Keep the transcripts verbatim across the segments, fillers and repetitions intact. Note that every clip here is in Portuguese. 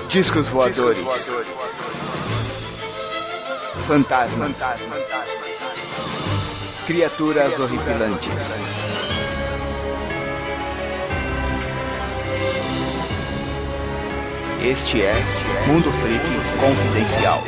Discos voadores. Fantasmas. Criaturas horripilantes. Este é Mundo Freak Confidencial.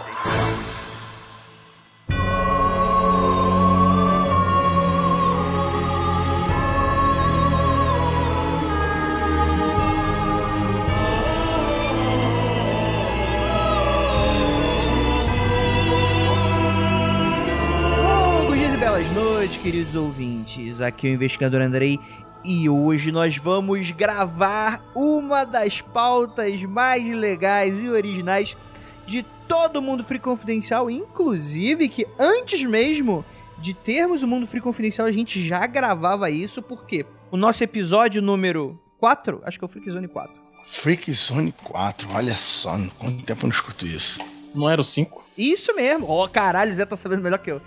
Boas noites, queridos ouvintes. Aqui é o investigador Andrei e hoje nós vamos gravar uma das pautas mais legais e originais de todo o Mundo Freak Confidencial, inclusive que antes mesmo de termos o Mundo Freak Confidencial a gente já gravava isso, porque o nosso episódio número quatro, acho que é o Freak Zone quatro. Freak Zone quatro, olha só, quanto tempo eu não escuto isso. Não era o cinco? Isso mesmo, ó, oh, caralho, o Zé tá sabendo melhor que eu.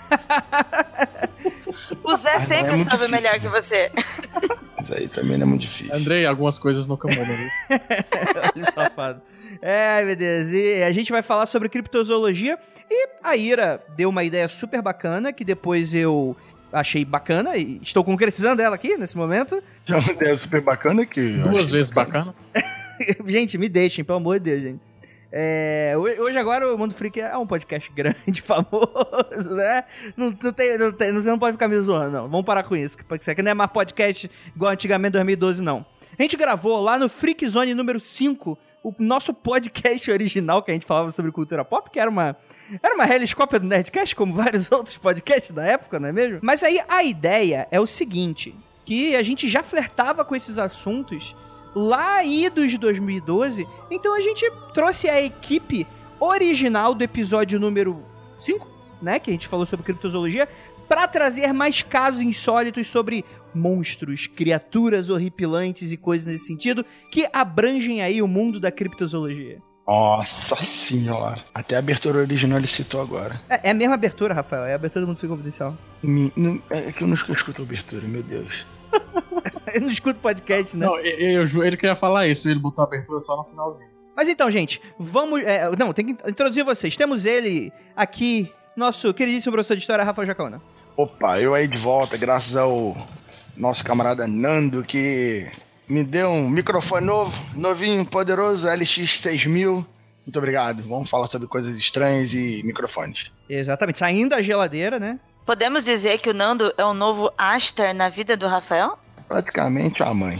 O Zé sempre é sabe melhor que você. Isso aí também não é muito difícil. Andrei, algumas coisas nunca mudam, viu? Olha o safado. É, meu Deus. E a gente vai falar sobre criptozoologia. E a Ira deu uma ideia super bacana, que depois eu achei bacana. E estou concretizando ela aqui, nesse momento. É uma ideia super bacana que... Duas vezes bacana. bacana. Gente, me deixem, pelo amor de Deus, gente. É, hoje agora o Mundo Freak é um podcast grande, famoso, né? Não, não tem, não tem, você não pode ficar me zoando, não. Vamos parar com isso, porque isso aqui não é mais podcast igual antigamente, dois mil e doze, não. A gente gravou lá no Freak Zone número cinco, o nosso podcast original que a gente falava sobre cultura pop, que era uma, era uma heliscópia do Nerdcast, como vários outros podcasts da época, não é mesmo? Mas aí a ideia é o seguinte, que a gente já flertava com esses assuntos lá aí dos dois mil e doze, então a gente trouxe a equipe original do episódio número cinco, né, que a gente falou sobre criptozoologia, pra trazer mais casos insólitos sobre monstros, criaturas horripilantes e coisas nesse sentido, que abrangem aí o mundo da criptozoologia. Nossa senhora, até a abertura original ele citou agora. É, é a mesma abertura, Rafael, é a abertura do Mundo Freak Confidencial. Me, não, é que eu não escuto a abertura, meu Deus. Eu não escuto podcast, né? Não, eu juro, ele queria falar isso, ele botou a abertura só no finalzinho. Mas então, gente, vamos... É, não, tem que introduzir vocês. Temos ele aqui, nosso queridíssimo professor de história, Rafael Jacona. Opa, eu aí de volta, graças ao nosso camarada Nando, que me deu um microfone novo, novinho, poderoso, L X seis mil. Muito obrigado. Vamos falar sobre coisas estranhas e microfones. Exatamente, saindo da geladeira, né? Podemos dizer que o Nando é um novo Aster na vida do Rafael? Praticamente a mãe.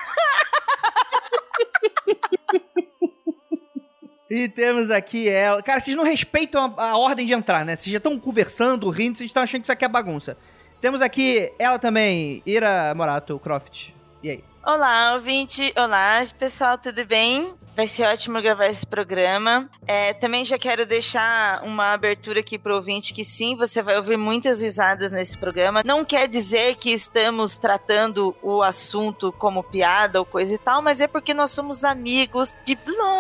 E temos aqui ela. Cara, vocês não respeitam a, a ordem de entrar, né? Vocês já estão conversando, rindo, vocês estão achando que isso aqui é bagunça. Temos aqui ela também, Ira Morato Croft. E aí? Olá, ouvinte. Olá, pessoal, tudo bem? Vai ser ótimo gravar esse programa. É, também já quero deixar uma abertura aqui pro ouvinte que sim, você vai ouvir muitas risadas nesse programa. Não quer dizer que estamos tratando o assunto como piada ou coisa e tal, mas é porque nós somos amigos de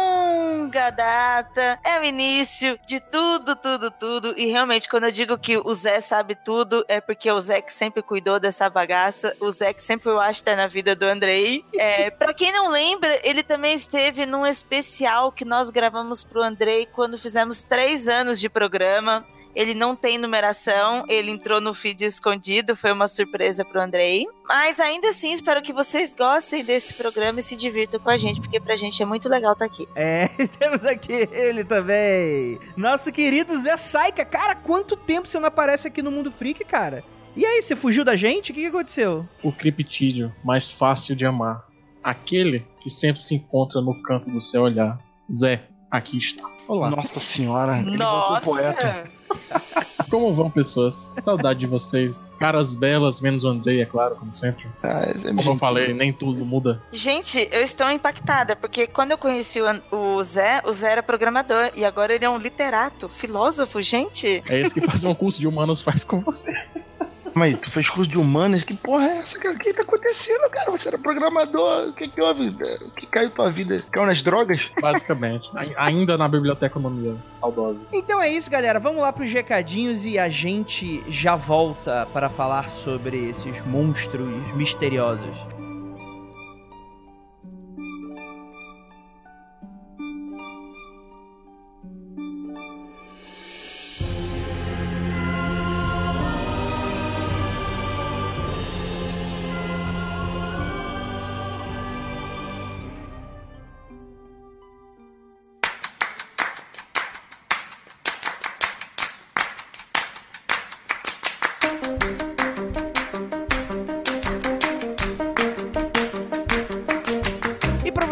longa data. É o início de tudo, tudo, tudo. E realmente, quando eu digo que o Zé sabe tudo, é porque é o Zé que sempre cuidou dessa bagaça. O Zé que sempre foi o Aster na vida do Andrei. É, pra quem não lembra, ele também esteve num especial que nós gravamos pro Andrei quando fizemos três anos de programa. Ele não tem numeração, ele entrou no feed escondido, foi uma surpresa pro Andrei. Mas ainda assim, espero que vocês gostem desse programa e se divirtam com a gente, porque pra gente é muito legal estar aqui. É, temos aqui ele também, nosso querido Zé Saika. Cara, quanto tempo você não aparece aqui no Mundo Freak, cara? E aí, você fugiu da gente? O que, que aconteceu? O criptídeo mais fácil de amar. Aquele que sempre se encontra no canto do seu olhar. Zé, aqui está. Olá. Nossa senhora, ele Nossa. voltou poeta. Como vão, pessoas? Saudade de vocês. Caras belas, menos o Andrei, é claro, como sempre. Ah, é Como eu falei, nem tudo muda. Gente, eu estou impactada, porque quando eu conheci o, o Zé, o Zé era programador, e agora ele é um literato, filósofo, gente. É isso que fazer um curso de humanos faz com você. Mas tu fez curso de humanas? Que porra é essa, cara? O que tá acontecendo, cara? Você era programador, o que que houve? O que caiu tua vida? Caiu nas drogas? Basicamente. Ainda na biblioteconomia saudosa. Então é isso, galera. Vamos lá pros recadinhos e a gente já volta para falar sobre esses monstros misteriosos.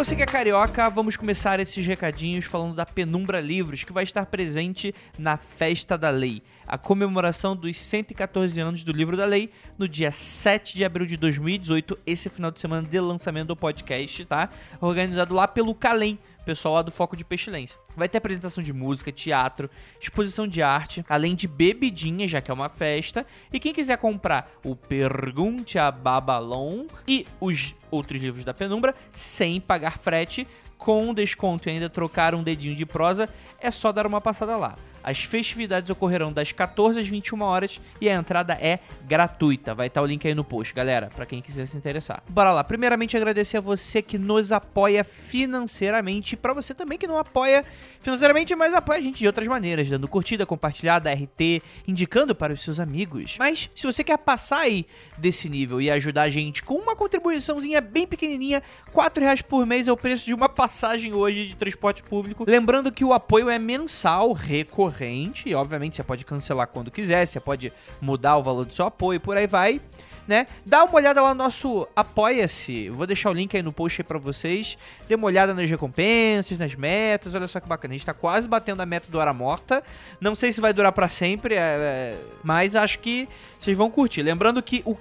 você que é carioca, vamos começar esses recadinhos falando da Penumbra Livros, que vai estar presente na Festa da Lei, a comemoração dos cento e catorze anos do Livro da Lei, no dia sete de abril de dois mil e dezoito, esse final de semana de lançamento do podcast, tá? Organizado lá pelo Calem, pessoal lá do Foco de Pestilência. Vai ter apresentação de música, teatro, exposição de arte, além de bebidinha, já que é uma festa. E quem quiser comprar o Pergunte a Babalon e os outros livros da Penumbra, sem pagar frete, com desconto e ainda trocar um dedinho de prosa, é só dar uma passada lá. As festividades ocorrerão das quatorze às vinte e uma horas e a entrada é gratuita. Vai estar o link aí no post, galera, pra quem quiser se interessar. Bora lá. Primeiramente, agradecer a você que nos apoia financeiramente e pra você também que não apoia financeiramente, mas apoia a gente de outras maneiras, dando curtida, compartilhada, R T, indicando para os seus amigos. Mas, se você quer passar aí desse nível e ajudar a gente com uma contribuiçãozinha bem pequenininha, quatro reais por mês é o preço de uma passagem hoje de transporte público. Lembrando que o apoio é mensal, recorrente, e obviamente você pode cancelar quando quiser, você pode mudar o valor do seu apoio, por aí vai, né? Dá uma olhada lá no nosso Apoia-se, vou deixar o link aí no post aí pra vocês, dê uma olhada nas recompensas, nas metas, olha só que bacana, a gente tá quase batendo a meta do Hora Morta, não sei se vai durar pra sempre, é, é, mas acho que vocês vão curtir. Lembrando que o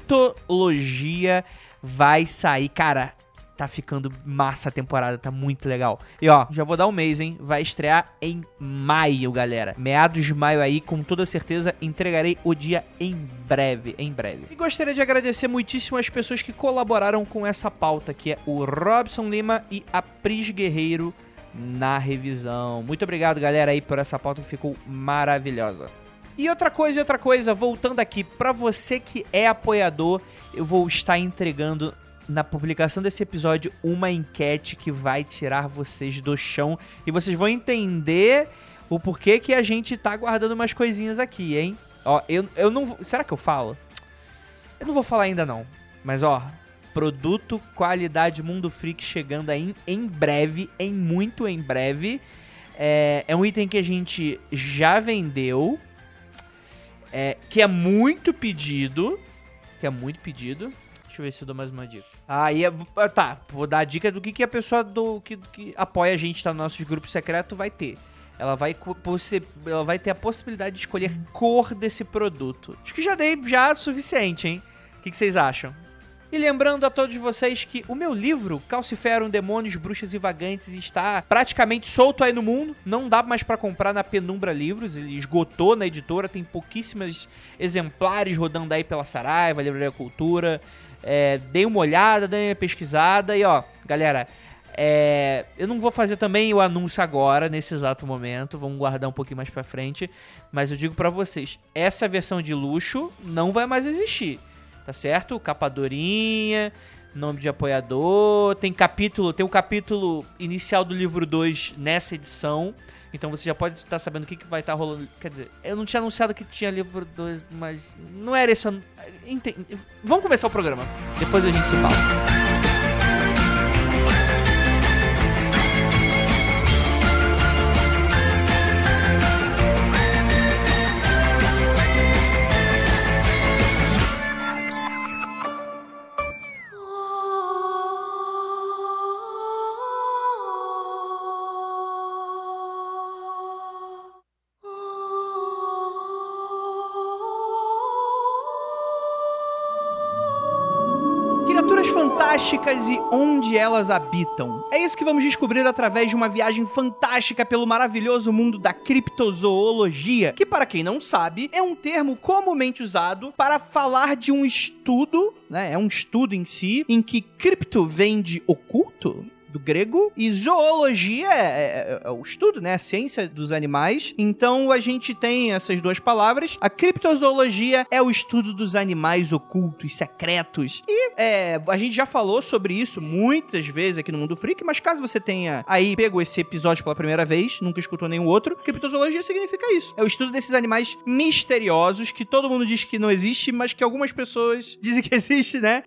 Criptologia vai sair, cara, tá ficando massa a temporada, tá muito legal. E ó, já vou dar um mês, hein? Vai estrear em maio, galera. Meados de maio aí, com toda certeza, entregarei o dia em breve, em breve. E gostaria de agradecer muitíssimo as pessoas que colaboraram com essa pauta, que é o Robson Lima e a Pris Guerreiro na revisão. Muito obrigado, galera, aí por essa pauta que ficou maravilhosa. E outra coisa, outra coisa, voltando aqui, pra você que é apoiador, eu vou estar entregando na publicação desse episódio uma enquete que vai tirar vocês do chão e vocês vão entender o porquê que a gente tá guardando umas coisinhas aqui, hein? Ó, eu, eu não... Será que eu falo? Eu não vou falar ainda não, mas ó, produto qualidade Mundo Freak chegando aí em, em breve, em muito em breve. É, é um item que a gente já vendeu, é, que é muito pedido, que é muito pedido. Deixa eu ver se eu dou mais uma dica. Aí, ah, tá, vou dar a dica do que, que a pessoa do, que, que apoia a gente, tá no nosso grupo secreto, vai ter. Ela vai, ela vai ter a possibilidade de escolher cor desse produto. Acho que já dei já suficiente, hein? O que, que vocês acham? E lembrando a todos vocês que o meu livro, Calciferum, Demônios, Bruxas e Vagantes, está praticamente solto aí no mundo. Não dá mais pra comprar na Penumbra Livros, ele esgotou na editora, tem pouquíssimos exemplares rodando aí pela Saraiva, Livraria Cultura. É, dei uma olhada, dei uma pesquisada e ó, galera, é, eu não vou fazer também o anúncio agora, nesse exato momento, vamos guardar um pouquinho mais pra frente, mas eu digo pra vocês, essa versão de luxo não vai mais existir, tá certo? Capa durinha, nome de apoiador, tem capítulo, tem o capítulo inicial do livro dois nessa edição. Então você já pode estar sabendo o que, que vai estar rolando. Quer dizer, eu não tinha anunciado que tinha livro dois, mas não era isso. Entendi. Vamos começar o programa. Depois a gente se fala. Fantásticas e onde elas habitam. É isso que vamos descobrir através de uma viagem fantástica pelo maravilhoso mundo da criptozoologia, que, para quem não sabe, é um termo comumente usado para falar de um estudo, né? É um estudo em si, em que cripto vem de oculto, do grego, e zoologia é, é, é o estudo, né, a ciência dos animais. Então a gente tem essas duas palavras. A criptozoologia é o estudo dos animais ocultos, secretos. E é, a gente já falou sobre isso muitas vezes aqui no Mundo Freak, mas caso você tenha aí pego esse episódio pela primeira vez, nunca escutou nenhum outro, criptozoologia significa isso. É o estudo desses animais misteriosos que todo mundo diz que não existe, mas que algumas pessoas dizem que existe, né?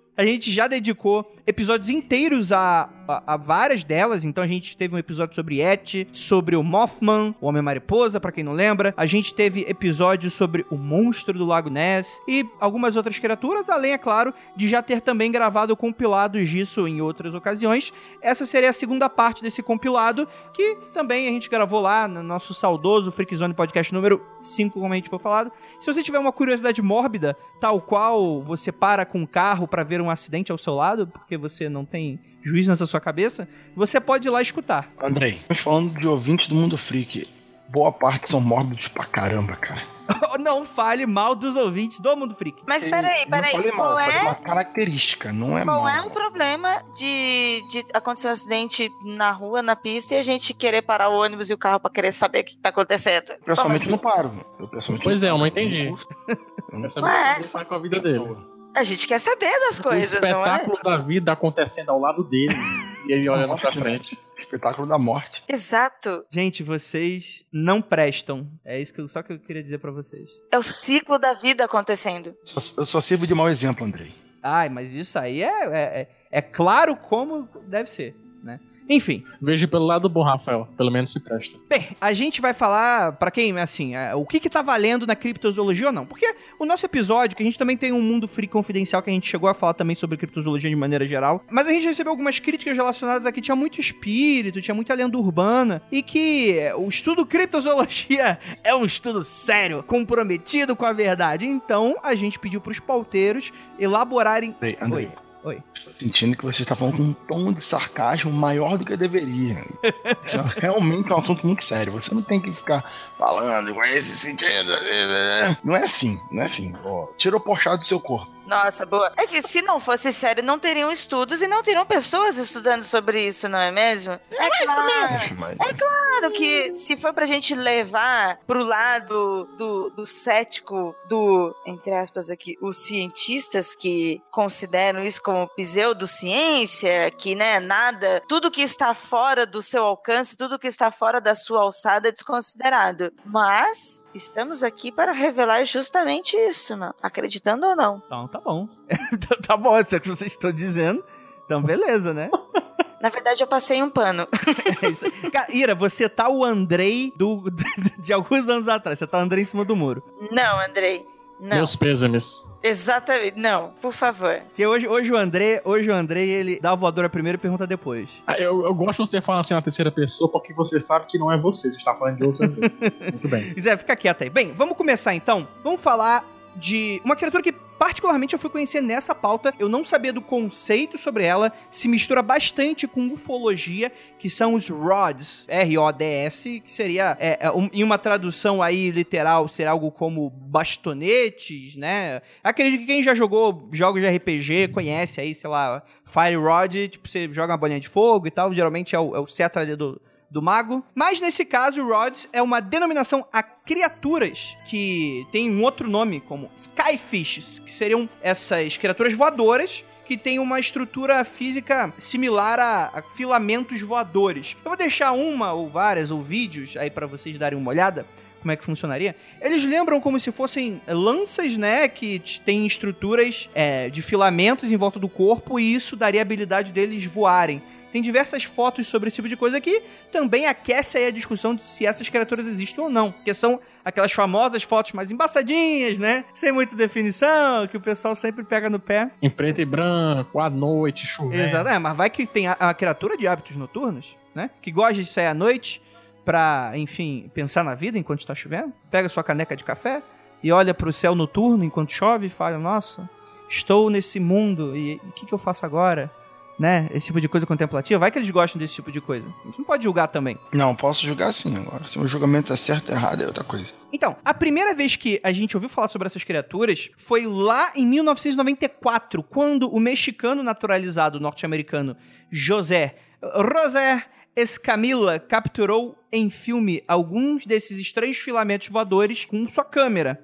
A gente já dedicou episódios inteiros a, a, a várias delas. Então a gente teve um episódio sobre Et, sobre o Mothman, o Homem-Mariposa, pra quem não lembra. A gente teve episódios sobre o Monstro do Lago Ness e algumas outras criaturas, além, é claro, de já ter também gravado compilados disso em outras ocasiões. Essa seria a segunda parte desse compilado, que também a gente gravou lá no nosso saudoso Freakzone Podcast número cinco, como a gente foi falado. Se você tiver uma curiosidade mórbida, tal qual você para com o carro pra ver um acidente ao seu lado, porque você não tem juízo na sua cabeça, você pode ir lá escutar. Andrei, estamos falando de ouvintes do Mundo Freak. Boa parte são mórbidos pra caramba, cara. Não fale mal dos ouvintes do Mundo Freak. Mas peraí, peraí. Não falei mal, Qual eu falei é, uma característica, não é qual mal. é o problema de, de acontecer um acidente na rua, na pista, e a gente querer parar o ônibus e o carro pra querer saber o que tá acontecendo? Eu pessoalmente Como não paro. Eu pessoalmente Pois é, eu não paro. entendi. Eu não Quer saber Ué. o que ele faz com a vida dele. A gente quer saber das O coisas, não é? espetáculo da vida acontecendo ao lado dele e ele olhando pra frente. Espetáculo da morte. Exato. Gente, vocês não prestam. É isso que eu, só que eu queria dizer pra vocês. É o ciclo da vida acontecendo. Só- Eu só sirvo de mau exemplo, Andrei. Ai, mas isso aí é, é, é, é claro como deve ser, né? Enfim, Veja pelo lado bom, Rafael. Pelo menos se presta. bem, a gente vai falar, pra quem, assim, é, o que que tá valendo na criptozoologia ou não. Porque o nosso episódio, que a gente também tem um Mundo Freak Confidencial, que a gente chegou a falar também sobre criptozoologia de maneira geral, mas a gente recebeu algumas críticas relacionadas a que tinha muito espírito, tinha muita lenda urbana, e que o estudo criptozoologia é um estudo sério, comprometido com a verdade. Então, a gente pediu pros pauteiros elaborarem... Andrei, Andrei. Oi, oi. Estou sentindo que você está falando com um tom de sarcasmo maior do que deveria. Isso é realmente um assunto muito sério. Você não tem que ficar falando com esse sentido. Não é assim, não é assim. Ó, tira o porchado do seu corpo. Nossa, boa. É que se não fosse sério, não teriam estudos e não teriam pessoas estudando sobre isso, não é mesmo? É claro. Mas, Claro que se for pra gente levar pro lado do, do cético, do, entre aspas aqui, os cientistas que consideram isso como pseudociência, que, né, nada, tudo que está fora do seu alcance, tudo que está fora da sua alçada é desconsiderado. Mas... estamos aqui para revelar justamente isso, mano. Acreditando ou não. Então, tá bom. Tá bom, é o que vocês estão dizendo. Então, beleza, né? Na verdade, eu passei um pano. É isso. Cara, Ira, você tá o Andrei do, de alguns anos atrás. Você tá o Andrei em cima do muro. Não, Andrei. Não. Meus pêsames. Exatamente. Não, por favor. Porque hoje, hoje o André, hoje o Andrei, ele dá a voadora primeiro e pergunta depois. Ah, Eu, eu gosto de você falar assim na terceira pessoa porque você sabe que não é você. Você está falando de outro André. Muito bem. Zé, fica quieto aí. Bem, vamos começar então. Vamos falar de uma criatura que particularmente eu fui conhecer nessa pauta. Eu não sabia do conceito sobre ela. Se mistura bastante com ufologia, que são os Rods, R O D S, que seria, é, é, um, em uma tradução aí literal, seria algo como bastonetes, né? Acredito que quem já jogou jogos de R P G conhece aí, sei lá, Fire Rod, tipo, você joga uma bolinha de fogo e tal, geralmente é o, é o cetro ali do... do mago. Mas nesse caso, Rods é uma denominação a criaturas que tem um outro nome, como Skyfishes, que seriam essas criaturas voadoras que têm uma estrutura física similar a, a filamentos voadores. Eu vou deixar uma ou várias ou vídeos aí pra vocês darem uma olhada como é que funcionaria. Eles lembram como se fossem lanças, né, que têm estruturas é, de filamentos em volta do corpo e isso daria a habilidade deles voarem. Tem diversas fotos sobre esse tipo de coisa que também aquece aí a discussão de se essas criaturas existem ou não. Que são aquelas famosas fotos mais embaçadinhas, né? Sem muita definição, que o pessoal sempre pega no pé. Em preto e branco, à noite, chovendo. Exato, é, mas vai que tem a, a criatura de hábitos noturnos, né? Que gosta de sair à noite pra, enfim, pensar na vida enquanto está chovendo. Pega sua caneca de café e olha pro céu noturno enquanto chove e fala, nossa, estou nesse mundo e o que, que eu faço agora? Né? Esse tipo de coisa contemplativa. Vai que eles gostam desse tipo de coisa. A gente não pode julgar também. não, posso julgar sim agora. Se o julgamento é certo ou errado é outra coisa. Então, a primeira vez que a gente ouviu falar sobre essas criaturas foi lá em mil novecentos e noventa e quatro, quando o mexicano naturalizado norte-americano José José Escamilla capturou em filme alguns desses estranhos filamentos voadores com sua câmera.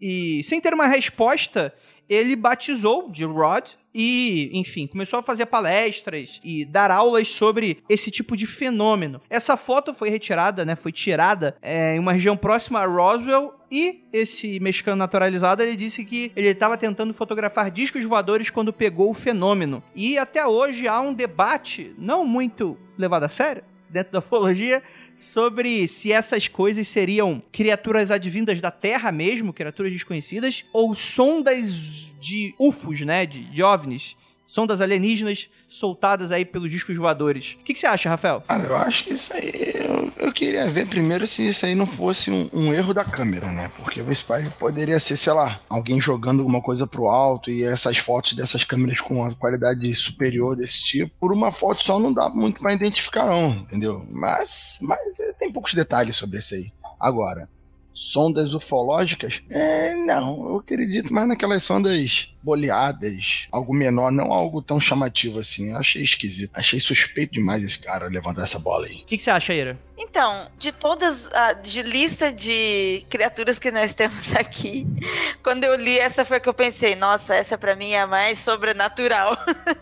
e sem ter uma resposta, ele batizou de Rod e, enfim, começou a fazer palestras e dar aulas sobre esse tipo de fenômeno. Essa foto foi retirada, né, foi tirada é, em uma região próxima a Roswell, e esse mexicano naturalizado, ele disse que ele estava tentando fotografar discos voadores quando pegou o fenômeno. E até hoje há um debate, não muito levado a sério, dentro da ufologia, sobre se essas coisas seriam criaturas advindas da Terra mesmo, criaturas desconhecidas, ou sondas de U F Os, né, de, de OVNIs, sondas alienígenas soltadas aí pelos discos voadores. O que, que você acha, Rafael? Cara, eu acho que isso aí... Eu, eu queria ver primeiro se isso aí não fosse um, um erro da câmera, né? Porque o Spy poderia ser, sei lá, alguém jogando alguma coisa pro alto e essas fotos dessas câmeras com uma qualidade superior desse tipo. Por uma foto só não dá muito pra identificar não, entendeu? Mas, mas tem poucos detalhes sobre isso aí. Agora, sondas ufológicas? É, não, eu acredito mais naquelas sondas boleadas, algo menor, não algo tão chamativo assim. Eu achei esquisito, achei suspeito demais esse cara levantar essa bola aí. O que, que você acha, Ira? Então, de todas a de lista de criaturas que nós temos aqui, quando eu li essa foi que eu pensei, nossa, essa pra mim é a mais sobrenatural.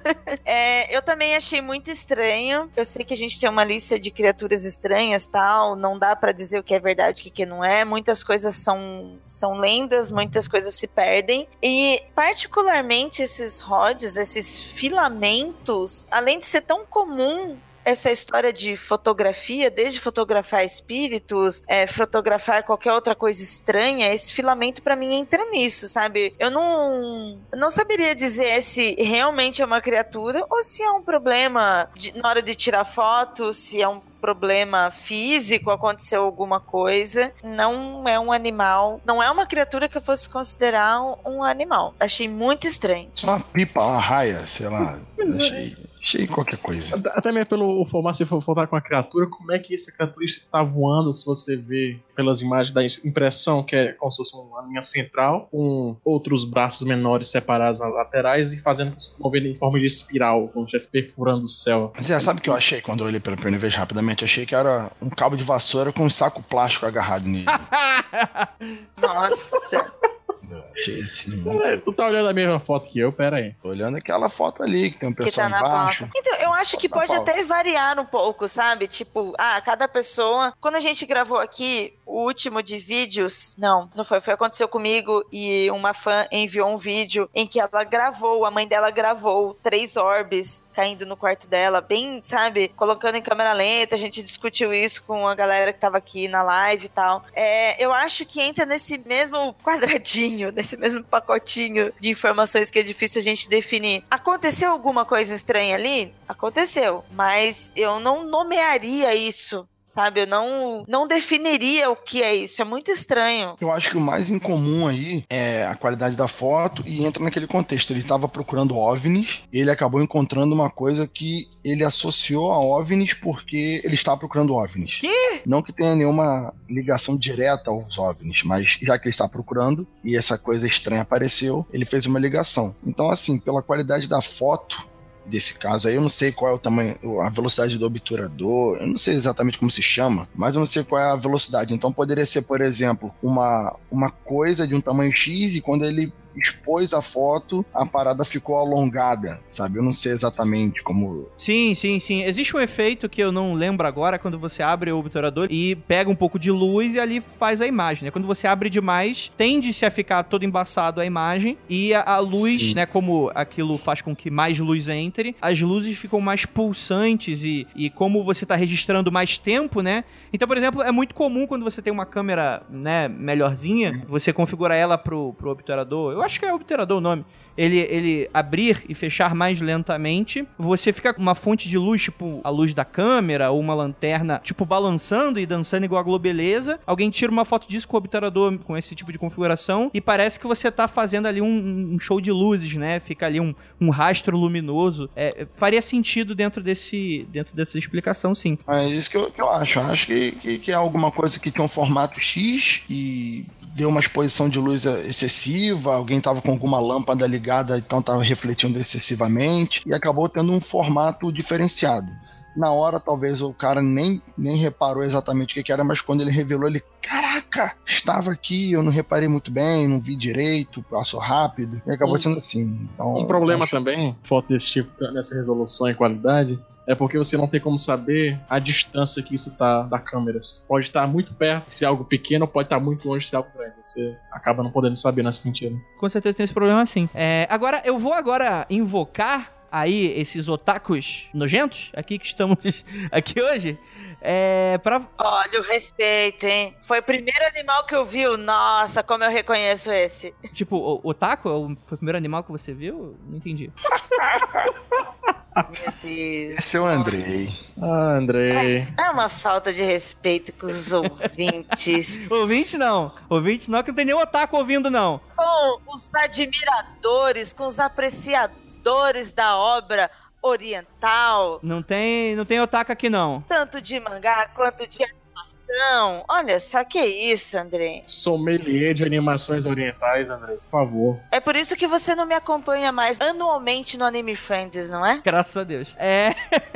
é, eu também achei muito estranho. Eu sei que a gente tem uma lista de criaturas estranhas, tal, não dá pra dizer o que é verdade e o que não é. Muitas coisas são, são lendas, muitas coisas se perdem. E, particularmente, esses rods, esses filamentos, além de ser tão comum essa história de fotografia, desde fotografar espíritos, é, fotografar qualquer outra coisa estranha, esse filamento pra mim entra nisso, sabe? Eu não, não saberia dizer se realmente é uma criatura ou se é um problema de, na hora de tirar foto, se é um problema físico, aconteceu alguma coisa. Não é um animal, não é uma criatura que eu fosse considerar um, um animal. Achei muito estranho. Só uma pipa, uma raia, sei lá. Achei, achei qualquer coisa. Até mesmo pelo formato, se for voltar com a criatura, como é que essa criatura está voando, se você vê pelas imagens da impressão, que é como se fosse uma linha central, com outros braços menores separados nas laterais e fazendo, movendo em forma de espiral, como se estivesse perfurando o céu. Mas é, sabe o que eu achei quando eu olhei pela primeira vez rapidamente? Achei que era um cabo de vassoura com um saco plástico agarrado nele. Nossa! Achei assim, é, tu tá olhando a mesma foto que eu, pera aí. Tô olhando aquela foto ali, que tem um Que pessoal tá na embaixo. pauta. Então, eu acho que Foto na pode pauta. até variar um pouco, sabe? Tipo, ah, cada pessoa... Quando a gente gravou aqui o último de vídeos... Não, não foi. Foi aconteceu comigo e uma fã enviou um vídeo em que ela gravou, a mãe dela gravou três orbes caindo no quarto dela, bem, sabe? Colocando em câmera lenta. A gente discutiu isso com a galera que tava aqui na live e tal. É, eu acho que entra nesse mesmo quadradinho, nesse mesmo pacotinho de informações que é difícil a gente definir. Aconteceu alguma coisa estranha ali? Aconteceu. Mas eu não nomearia isso, sabe? Eu não, não definiria o que é isso. É muito estranho. Eu acho que o mais incomum aí é a qualidade da foto e entra naquele contexto. Ele estava procurando OVNIs e ele acabou encontrando uma coisa que ele associou a OVNIs porque ele estava procurando OVNIs. Quê? Não que tenha nenhuma ligação direta aos OVNIs, mas já que ele está procurando e essa coisa estranha apareceu, ele fez uma ligação. Então, assim, pela qualidade da foto desse caso aí, eu não sei qual é o tamanho, a velocidade do obturador, eu não sei exatamente como se chama, mas eu não sei qual é a velocidade. Então poderia ser, por exemplo, uma, uma coisa de um tamanho X e quando ele expôs a foto, a parada ficou alongada, sabe? Eu não sei exatamente como... Sim, sim, sim. Existe um efeito que eu não lembro agora, quando você abre o obturador e pega um pouco de luz e ali faz a imagem, né? Quando você abre demais, tende-se a ficar todo embaçado a imagem e a, a luz, Sim. né? Como aquilo faz com que mais luz entre, as luzes ficam mais pulsantes e, e como você tá registrando mais tempo, né? Então, por exemplo, é muito comum quando você tem uma câmera, né, melhorzinha, você configura ela pro, pro obturador. Eu acho que é obturador o nome. Ele, ele abrir e fechar mais lentamente. Você fica com uma fonte de luz, tipo a luz da câmera, ou uma lanterna, tipo, balançando e dançando igual a Globeleza. Alguém tira uma foto disso com o obturador, com esse tipo de configuração, e parece que você tá fazendo ali um, um show de luzes, né? Fica ali um, um rastro luminoso. É, faria sentido dentro, desse, dentro dessa explicação, sim. É isso que eu, que eu acho. Eu acho que, que, que é alguma coisa que tem um formato X e deu uma exposição de luz excessiva, alguém estava com alguma lâmpada ligada, então estava refletindo excessivamente e acabou tendo um formato diferenciado. Na hora, talvez o cara nem, nem reparou exatamente o que, que era, mas quando ele revelou, ele, caraca, estava aqui, eu não reparei muito bem, não vi direito, passou rápido, e acabou um, sendo assim. Então, um problema acho... também, falta desse tipo, nessa resolução e qualidade, é porque você não tem como saber a distância que isso tá da câmera. Você pode estar muito perto se é algo pequeno, ou pode estar muito longe se é algo grande. Você acaba não podendo saber nesse sentido. Com certeza tem esse problema sim. É, agora, eu vou agora invocar aí esses otakus nojentos aqui que estamos aqui hoje. É, pra... Olha o respeito, hein? Foi o primeiro animal que eu vi. Nossa, como eu reconheço esse. Tipo, o otaku foi o primeiro animal que você viu? Não entendi. Meu Deus. Esse é o Andrei. Ah, Andrei. É, é uma falta de respeito com os ouvintes. Ouvinte não. Ouvinte não, que não tem nenhum otaku ouvindo, não. Com os admiradores, com os apreciadores da obra oriental. Não tem, não tem otaku aqui, não. Tanto de mangá quanto de animação. Olha só que isso, Andrei. Sommelier de animações orientais, Andrei, por favor. É por isso que você não me acompanha mais anualmente no Anime Friends, não é? Graças a Deus. É.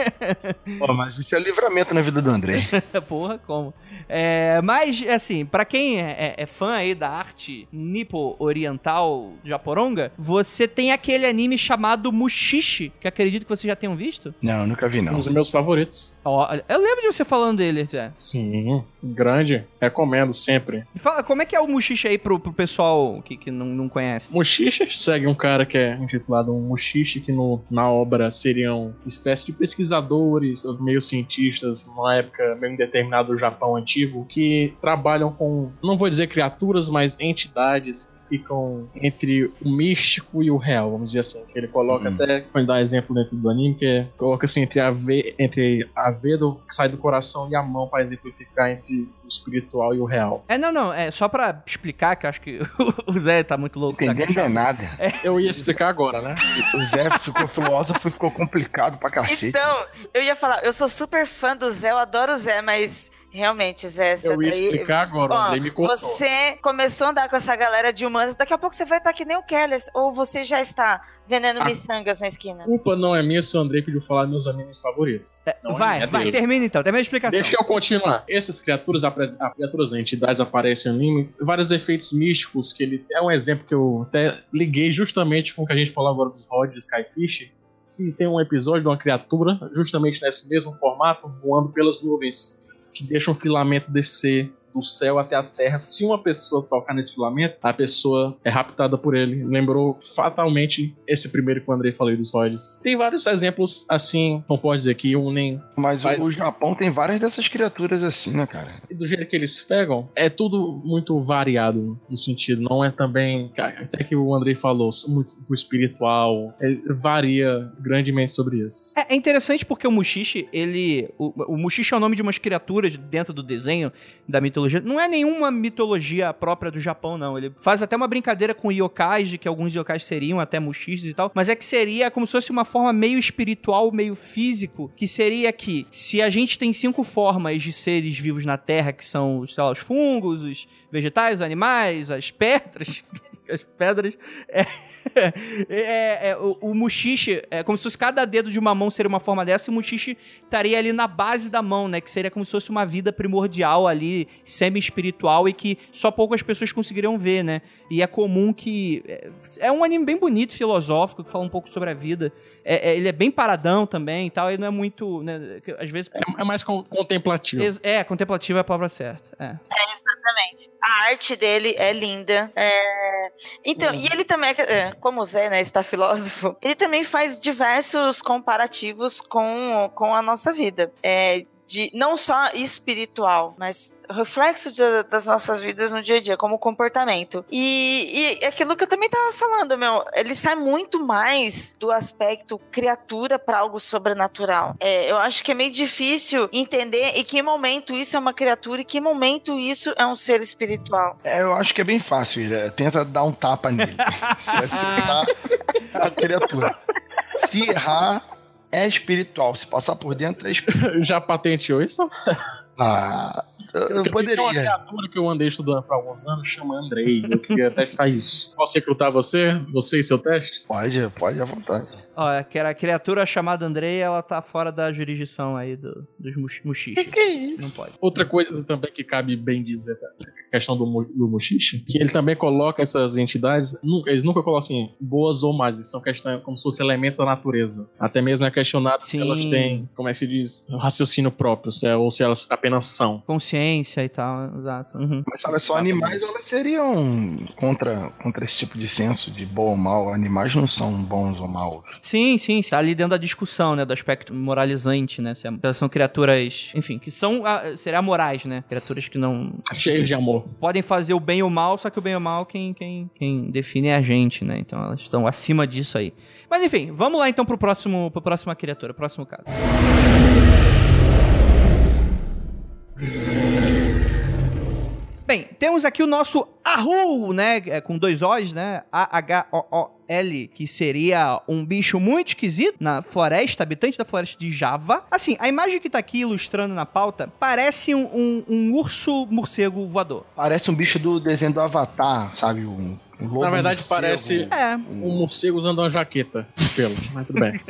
Pô, mas isso é livramento na vida do Andrei. Porra, como? É, mas, assim, pra quem é, é fã aí da arte nipo-oriental japoronga, você tem aquele anime chamado Mushishi, que acredito que vocês já tenham visto. Não, nunca vi, não. Um dos meus favoritos. Ó, eu lembro de você falando dele, Zé. Sim, grande. Recomendo sempre. Fala, como é que é o Mushishi aí pro, pro pessoal que, que não, não conhece? Mushishi segue um cara que é intitulado um Mushishi, que no, na obra seriam espécie de pesquisadores, meio cientistas, numa época meio indeterminada do Japão antigo, que trabalham com, não vou dizer criaturas, mas entidades que ficam entre o místico e o real, vamos dizer assim. Ele coloca Uhum. até, quando dá exemplo dentro do anime, que é, coloca assim, entre a, ve, entre a veia do, que sai do coração e a mão para exemplificar entre o espiritual e o real. É, não, não, é só pra explicar, que eu acho que o Zé tá muito louco. Tá Entendendo é nada. Eu ia explicar agora, né? O Zé ficou filósofo e ficou complicado pra cacete. Então, eu ia falar, eu sou super fã do Zé, eu adoro o Zé, mas realmente, Zé, essa Eu ia daí... explicar agora, o Ó, Andrei me contou. você começou a andar com essa galera de humanos, daqui a pouco você vai estar que nem o Keller, ou você já está vendendo Ah. miçangas na esquina. A culpa não é minha se o Andrei pediu falar meus animes favoritos. Não é vai, minha, é vai, dele. termina então, termina a explicação. Deixa eu continuar. Essas criaturas, apre- a- criaturas, entidades aparecem no anime, vários efeitos místicos, que ele é um exemplo que eu até liguei justamente com o que a gente falou agora dos Rod de Skyfish. E tem um episódio de uma criatura, justamente nesse mesmo formato, voando pelas nuvens, que deixa um filamento descer do céu até a terra. Se uma pessoa tocar nesse filamento, a pessoa é raptada por ele. Lembrou fatalmente esse primeiro que o Andrei falou dos Rhodes. Tem vários exemplos assim, não pode dizer que unem. Mas Mas- o Japão tem várias dessas criaturas assim, né, cara? E do jeito que eles pegam, é tudo muito variado no sentido. Não é também, até que o Andrei falou, muito pro espiritual. É, varia grandemente sobre isso. É, é interessante porque o Mushishi, ele... O, o Mushishi é o nome de umas criaturas dentro do desenho da mitologia. Não é nenhuma mitologia própria do Japão, não. Ele faz até uma brincadeira com yokais, de que alguns yokais seriam até Mushishis e tal, mas é que seria como se fosse uma forma meio espiritual, meio físico, que seria que, se a gente tem cinco formas de seres vivos na Terra, que são, sei lá, os fungos, os vegetais, os animais, as pedras... as pedras... É... é, é, o, o Mushishi é como se fosse cada dedo de uma mão seria uma forma dessa, e o Mushishi estaria ali na base da mão, né? Que seria como se fosse uma vida primordial ali, semi-espiritual, e que só poucas pessoas conseguiriam ver, né? E é comum que... É, é um anime bem bonito, filosófico, que fala um pouco sobre a vida. É, é, ele é bem paradão também e tal, e não é muito... Né, que, às vezes... É, é mais con- contemplativo. É, contemplativo é a palavra certa. É. É, exatamente. A arte dele é linda. É... Então, Uhum. e ele também, é, como o Zé, né, está filósofo, ele também faz diversos comparativos com, com a nossa vida. É, de, não só espiritual, mas reflexo de, das nossas vidas no dia a dia, como comportamento. E, e aquilo que eu também tava falando, meu, ele sai muito mais do aspecto criatura para algo sobrenatural. É, eu acho que é meio difícil entender em que momento isso é uma criatura e que momento isso é um ser espiritual. É, eu acho que é bem fácil, Ira. Tenta dar um tapa nele. Se acertar, é a criatura. Se errar, é espiritual. Se passar por dentro, é espiritual. Já patenteou isso? Ah, eu, eu poderia. Tem uma criatura que eu andei estudando por alguns anos, chama Andrei. Eu queria testar isso. Posso recrutar você? Você e seu teste? Pode, pode à vontade. Ó, a criatura chamada Andrei, ela tá fora da jurisdição aí do, dos muxiches. Que que é isso? Não pode. Outra coisa também que cabe bem dizer, a questão do, do muxiche, que ele também coloca essas entidades, eles nunca colocam assim, boas ou más, eles são questões como se fossem elementos da natureza. Até mesmo é questionado Sim. se elas têm, como é que se diz, raciocínio próprio, se é, ou se elas apenas são. Consciência e tal, exato. Uhum. Mas se elas são animais, elas seriam contra, contra esse tipo de senso de bom ou mal. Animais não são bons ou maus. Sim, sim, tá ali dentro da discussão, né, do aspecto moralizante, né, se elas são criaturas, enfim, que são, seriam amorais, né, criaturas que não... Cheias de amor. Podem fazer o bem ou o mal, só que o bem ou o mal quem, quem, quem define é a gente, né, então elas estão acima disso aí. Mas enfim, vamos lá então pro próximo, pro próxima criatura, próximo caso. Bem, temos aqui o nosso Ahul, né, com dois O's, né, A H O O L, que seria um bicho muito esquisito na floresta, habitante da floresta de Java. Assim, a imagem que tá aqui ilustrando na pauta parece um, um, um urso morcego voador. Parece um bicho do desenho do Avatar, sabe, um... Um lobo, na verdade, morcego, parece é. um morcego usando uma jaqueta de pelo, mas tudo bem.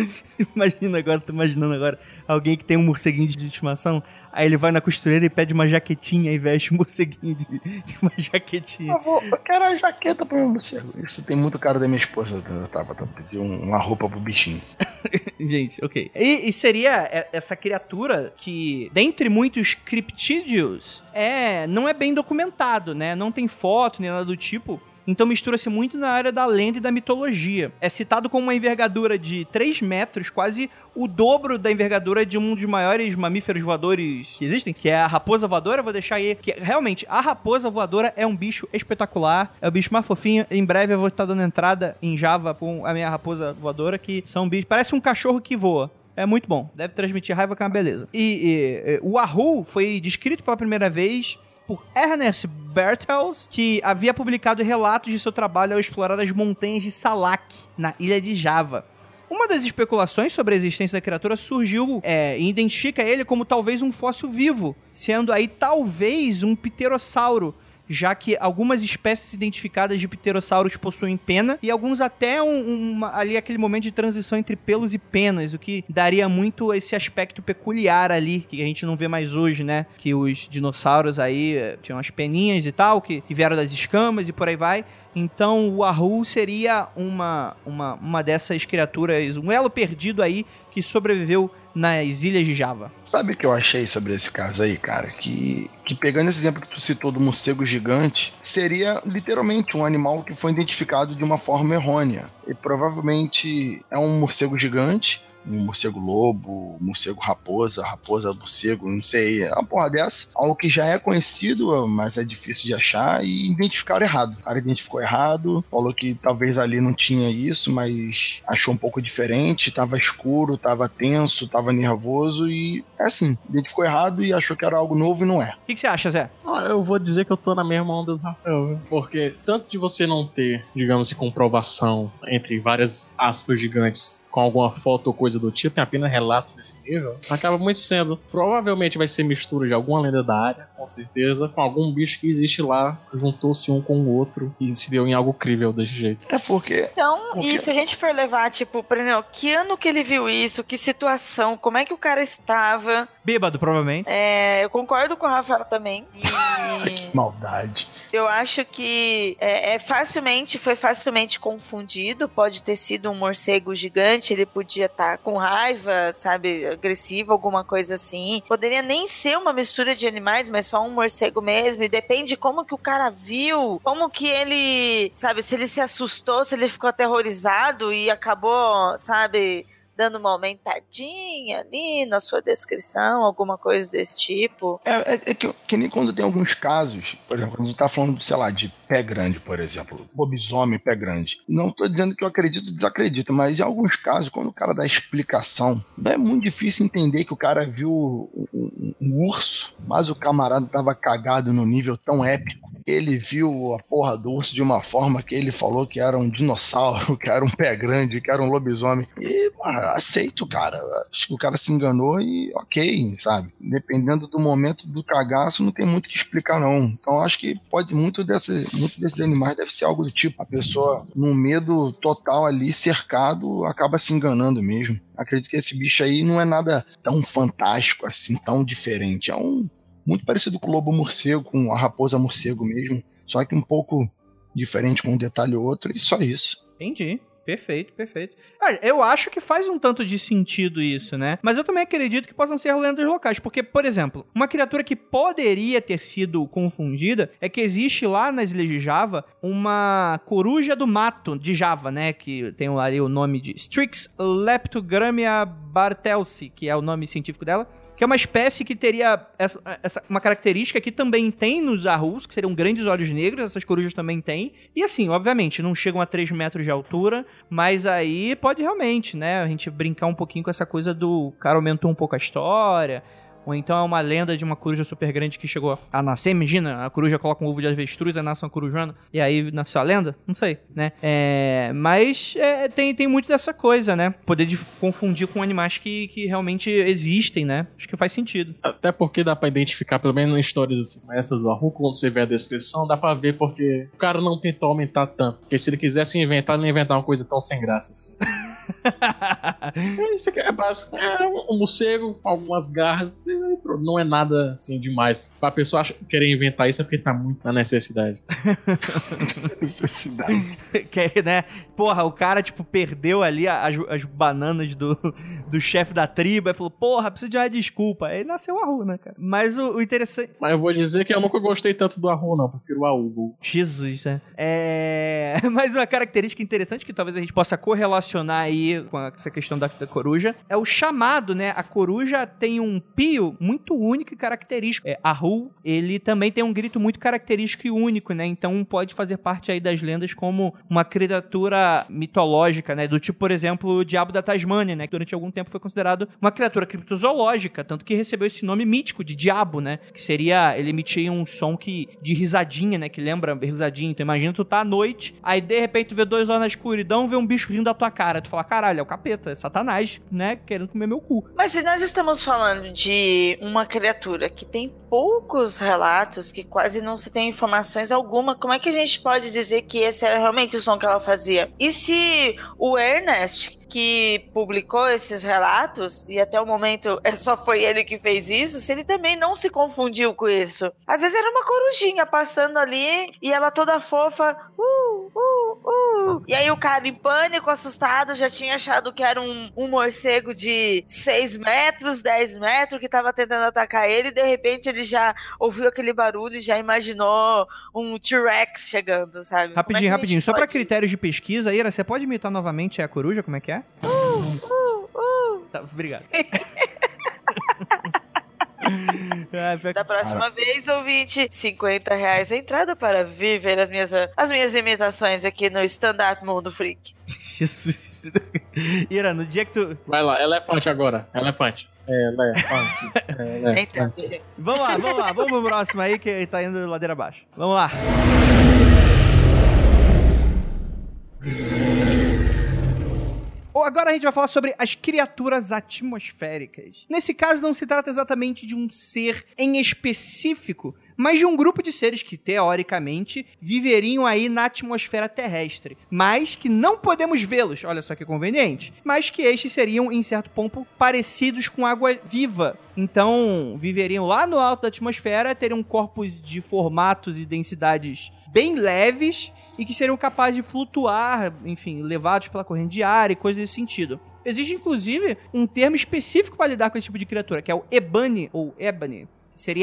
Imagina agora, tô imaginando agora alguém que tem um morceguinho de estimação, aí ele vai na costureira e pede uma jaquetinha e veste um morceguinho de, de uma jaquetinha. Eu, vou, eu quero a jaqueta pro meu morcego. Isso tem muito cara da minha esposa, tá? Pra pedir uma roupa pro bichinho. Gente, ok. E, e seria essa criatura que, dentre muitos criptídeos, é, não é bem documentado, né? Não tem foto nem nada do tipo. Então mistura-se muito na área da lenda e da mitologia. É citado com uma envergadura de três metros, quase o dobro da envergadura de um dos maiores mamíferos voadores que existem, que é a raposa voadora. Eu vou deixar aí, que realmente, a raposa voadora é um bicho espetacular, é o bicho mais fofinho. Em breve eu vou estar dando entrada em Java com a minha raposa voadora, que são bichos, parece um cachorro que voa. É muito bom, deve transmitir raiva que é uma beleza. E, e, e o Ahul foi descrito pela primeira vez por Ernest Bartels, que havia publicado relatos de seu trabalho ao explorar as montanhas de Salak, na ilha de Java. Uma das especulações sobre a existência da criatura surgiu é, e identifica ele como talvez um fóssil vivo, sendo aí talvez um pterossauro, já que algumas espécies identificadas de pterossauros possuem pena e alguns até um, um, ali aquele momento de transição entre pelos e penas, o que daria muito esse aspecto peculiar ali, que a gente não vê mais hoje, né? Que os dinossauros aí tinham as peninhas e tal, que, que vieram das escamas e por aí vai. Então o Ahul seria uma, uma, uma dessas criaturas, um elo perdido aí que sobreviveu nas ilhas de Java. Sabe o que eu achei sobre esse caso aí, cara? Que, que pegando esse exemplo que tu citou do morcego gigante, seria literalmente um animal que foi identificado de uma forma errônea. E provavelmente é um morcego gigante, um morcego lobo, um morcego raposa, raposa morcego, não sei, é uma porra dessa. Algo que já é conhecido, mas é difícil de achar, e identificaram errado. O cara identificou errado, falou que talvez ali não tinha isso, mas achou um pouco diferente, tava escuro, tava tenso, tava nervoso e é assim, identificou errado e achou que era algo novo e não é. O que, que você acha, Zé? Ah, eu vou dizer que eu tô na mesma onda do Rafael, viu? Porque tanto de você não ter, digamos assim, comprovação entre várias aspas gigantes com alguma foto ou coisa do tipo, tem apenas relatos desse nível, acaba muito sendo. Provavelmente vai ser mistura de alguma lenda da área, com certeza, com algum bicho que existe lá, juntou-se um com o outro e se deu em algo crível desse jeito. É porque... Então, porque... e se a gente for levar, tipo, por exemplo, que ano que ele viu isso, que situação, como é que o cara estava? Bêbado, provavelmente. É, eu concordo com o Rafael também. E... que maldade. Eu acho que é, é facilmente, foi facilmente confundido, pode ter sido um morcego gigante, ele podia estar com raiva, sabe, agressivo, alguma coisa assim. Poderia nem ser uma mistura de animais, mas só um morcego mesmo, e depende como que o cara viu, como que ele, sabe, se ele se assustou, se ele ficou aterrorizado e acabou, sabe, dando uma aumentadinha ali na sua descrição, alguma coisa desse tipo. É, é, é que, que nem quando tem alguns casos, por exemplo, quando a gente tá falando, sei lá, de pé grande, por exemplo. Lobisomem, pé grande. Não estou dizendo que eu acredito ou desacredito, mas em alguns casos, quando o cara dá explicação, é muito difícil entender que o cara viu um, um, um urso, mas o camarada tava cagado no nível tão épico. Ele viu a porra do urso de uma forma que ele falou que era um dinossauro, que era um pé grande, que era um lobisomem. E, mano, aceito, cara. Acho que o cara se enganou e ok, sabe? Dependendo do momento do cagaço, não tem muito o que explicar, não. Então, acho que pode, muito, desse, muito desses animais deve ser algo do tipo. A pessoa, num medo total ali, cercado, acaba se enganando mesmo. Acredito que esse bicho aí não é nada tão fantástico assim, tão diferente. É um muito parecido com o lobo morcego, com a raposa morcego mesmo, só que um pouco diferente com um detalhe ou outro, e só isso. Entendi. Perfeito, perfeito. Ah, eu acho que faz um tanto de sentido isso, né? Mas eu também acredito que possam ser lendas locais, porque, por exemplo, uma criatura que poderia ter sido confundida é que existe lá nas ilhas de Java uma coruja do mato de Java, né? Que tem ali o nome de Strix leptogramia bartelsi, que é o nome científico dela, que é uma espécie que teria essa, essa, uma característica que também tem nos arrus, que seriam grandes olhos negros, essas corujas também têm. E assim, obviamente, não chegam a três metros de altura, mas aí pode realmente, né, a gente brincar um pouquinho com essa coisa do cara aumentou um pouco a história, ou então é uma lenda de uma coruja super grande que chegou a nascer, imagina, a coruja coloca um ovo de avestruz, aí nasce uma corujona, e aí nasceu a lenda? Não sei, né? É, mas é, tem, tem muito dessa coisa, né? Poder de confundir com animais que, que realmente existem, né? Acho que faz sentido. Até porque dá pra identificar, pelo menos em histórias assim, como essa do Arru, quando você vê a descrição, dá pra ver porque o cara não tentou aumentar tanto. Porque se ele quisesse inventar, ele não ia inventar uma coisa tão sem graça assim. Isso aqui é básico. É um morcego com algumas garras. Não é nada assim demais. Pra pessoa querer inventar isso é porque tá muito na necessidade. Necessidade. Que, né? Porra, o cara, tipo, perdeu ali as, as bananas do, do chefe da tribo e falou, porra, preciso de uma desculpa. Aí nasceu o Arru, né, cara? Mas o, o interessante... Mas eu vou dizer que eu nunca gostei tanto do Arru, não. Prefiro o Aú. Jesus, né? É... Mas uma característica interessante que talvez a gente possa correlacionar aí com essa questão da, da coruja é o chamado, né? A coruja tem um pio muito único e característico. É, Arru, ele também tem um grito muito característico e único, né? Então pode fazer parte aí das lendas como uma criatura mitológica, né? Do tipo, por exemplo, o Diabo da Tasmânia, né? Que durante algum tempo foi considerado uma criatura criptozoológica, tanto que recebeu esse nome mítico de diabo, né? Que seria, ele emitia um som que, de risadinha, né? Que lembra risadinha. Então imagina tu tá à noite, aí de repente tu vê dois olhos na escuridão, vê um bicho rindo da tua cara. Tu fala, caralho, é o capeta, é Satanás, né? Querendo comer meu cu. Mas se nós estamos falando de uma criatura que tem poucos relatos, que quase não se tem informações alguma, como é que a gente pode dizer que esse era realmente o som que ela fazia? E se o Ernest, que publicou esses relatos, e até o momento só foi ele que fez isso, se ele também não se confundiu com isso? Às vezes era uma corujinha passando ali, e ela toda fofa, uh, uh, uh. E aí o cara em pânico, assustado, já tinha achado que era um, um morcego de seis metros, dez metros, que tava tentando atacar ele, e de repente ele já ouviu aquele barulho e já imaginou um T-Rex chegando, sabe? Rapidinho, é rapidinho, só pode... pra critérios de pesquisa, Ira, você pode imitar novamente a coruja, como é que é? Uh, uh, uh. Tá, obrigado. Da próxima vez, ouvinte, cinquenta reais a entrada para viver as minhas, as minhas imitações aqui no Stand-Up Mundo Freak. Jesus. Ira, no dia que tu... Vai lá, elefante agora, elefante. Elefante, elefante. Entendi. Vamos lá, vamos lá, vamos pro próximo aí que tá indo ladeira abaixo. Vamos lá. Agora a gente vai falar sobre as criaturas atmosféricas. Nesse caso, não se trata exatamente de um ser em específico, mas de um grupo de seres que, teoricamente, viveriam aí na atmosfera terrestre, mas que não podemos vê-los, olha só que conveniente, mas que estes seriam, em certo ponto, parecidos com água viva. Então, viveriam lá no alto da atmosfera, teriam corpos de formatos e densidades bem leves e que seriam capazes de flutuar, enfim, levados pela corrente de ar e coisas desse sentido. Existe, inclusive, um termo específico para lidar com esse tipo de criatura, que é o Ebony, ou Ebony. Seria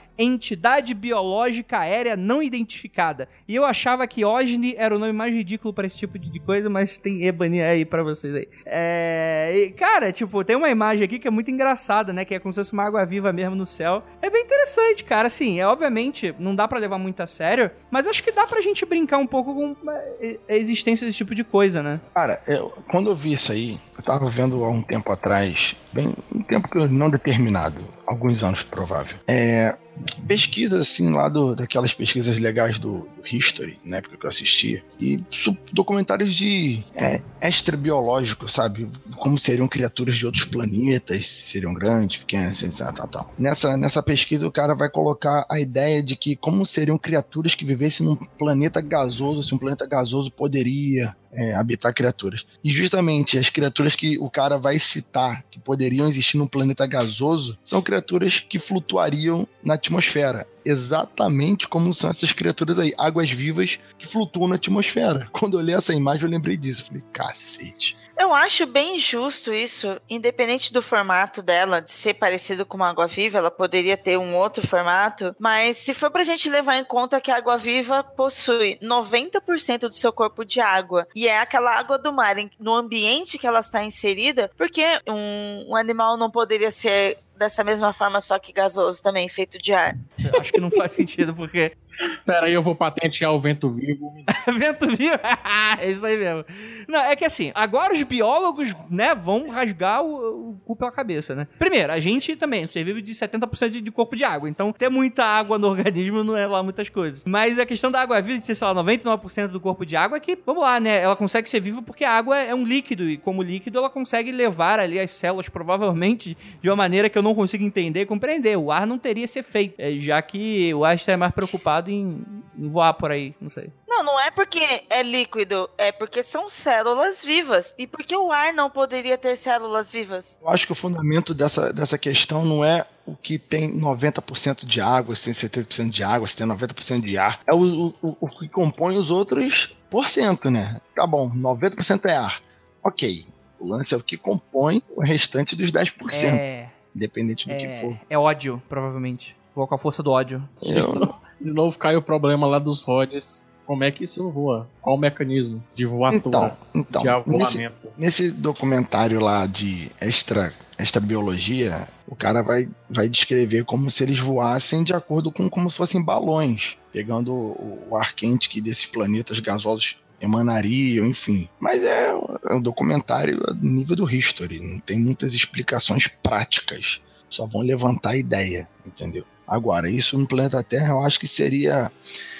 entidade biológica aérea não identificada. E eu achava que OSNI era o nome mais ridículo pra esse tipo de coisa, mas tem EBANI aí pra vocês aí. É... E, cara, tipo, tem uma imagem aqui que é muito engraçada, né? Que é como se fosse uma água-viva mesmo no céu. É bem interessante, cara. Assim, é, obviamente, não dá pra levar muito a sério, mas acho que dá pra gente brincar um pouco com a existência desse tipo de coisa, né? Cara, eu, quando eu vi isso aí, eu tava vendo há um tempo atrás, bem um tempo que eu não determinado, alguns anos provável, é... pesquisas assim lá do, daquelas pesquisas legais do, do History, na época que eu assistia, e su- documentários de é, extrabiológico, sabe? Como seriam criaturas de outros planetas, seriam grandes, pequenas, assim, tal, tal. Nessa, nessa pesquisa o cara vai colocar a ideia de que como seriam criaturas que vivessem num planeta gasoso, se um planeta gasoso poderia é, habitar criaturas. E justamente as criaturas que o cara vai citar que poderiam existir num planeta gasoso são criaturas que flutuariam na atmosfera, exatamente como são essas criaturas aí, águas vivas que flutuam na atmosfera. Quando eu li essa imagem eu lembrei disso, falei, cacete. Eu acho bem justo isso, independente do formato dela, de ser parecido com uma água-viva, ela poderia ter um outro formato, mas se for pra gente levar em conta que a água-viva possui noventa por cento do seu corpo de água, e é aquela água do mar, no ambiente que ela está inserida, porque um, um animal não poderia ser dessa mesma forma, só que gasoso também, feito de ar? Eu acho que não faz sentido, porque... Pera aí, eu vou patentear o vento vivo. Vento vivo? É isso aí mesmo. Não, é que assim, agora os biólogos, né, vão rasgar o, o cu pela cabeça, né? Primeiro, a gente também, você vive de setenta por cento de corpo de água, então ter muita água no organismo não é lá muitas coisas. Mas a questão da água viva, de ter, sei lá, noventa e nove por cento do corpo de água é que, vamos lá, né, ela consegue ser viva porque a água é um líquido, e como líquido ela consegue levar ali as células, provavelmente, de uma maneira que eu não consigo entender e compreender. O ar não teria esse efeito, já que o ar está mais preocupado em, em voar por aí, não sei. Não, não é porque é líquido, é porque são células vivas. E por que o ar não poderia ter células vivas? Eu acho que o fundamento dessa, dessa questão não é o que tem noventa por cento de água, se tem setenta por cento de água, se tem noventa por cento de ar. É o, o, o que compõe os outros por cento, né? Tá bom, noventa por cento é ar. Ok, o lance é o que compõe o restante dos dez por cento. É... Independente do é, que for. É ódio, provavelmente. Vou com a força do ódio. Eu... De novo cai o problema lá dos rods. Como é que isso voa? Qual o mecanismo de voatura? Então, então de avoamento? nesse, nesse documentário lá de extra, extra biologia, o cara vai, vai descrever como se eles voassem de acordo com como se fossem balões, pegando o, o ar quente que desses planetas gasosos emanariam, enfim. Mas é, é um documentário a nível do History, não tem muitas explicações práticas, só vão levantar a ideia, entendeu? Agora, isso no planeta Terra eu acho que seria...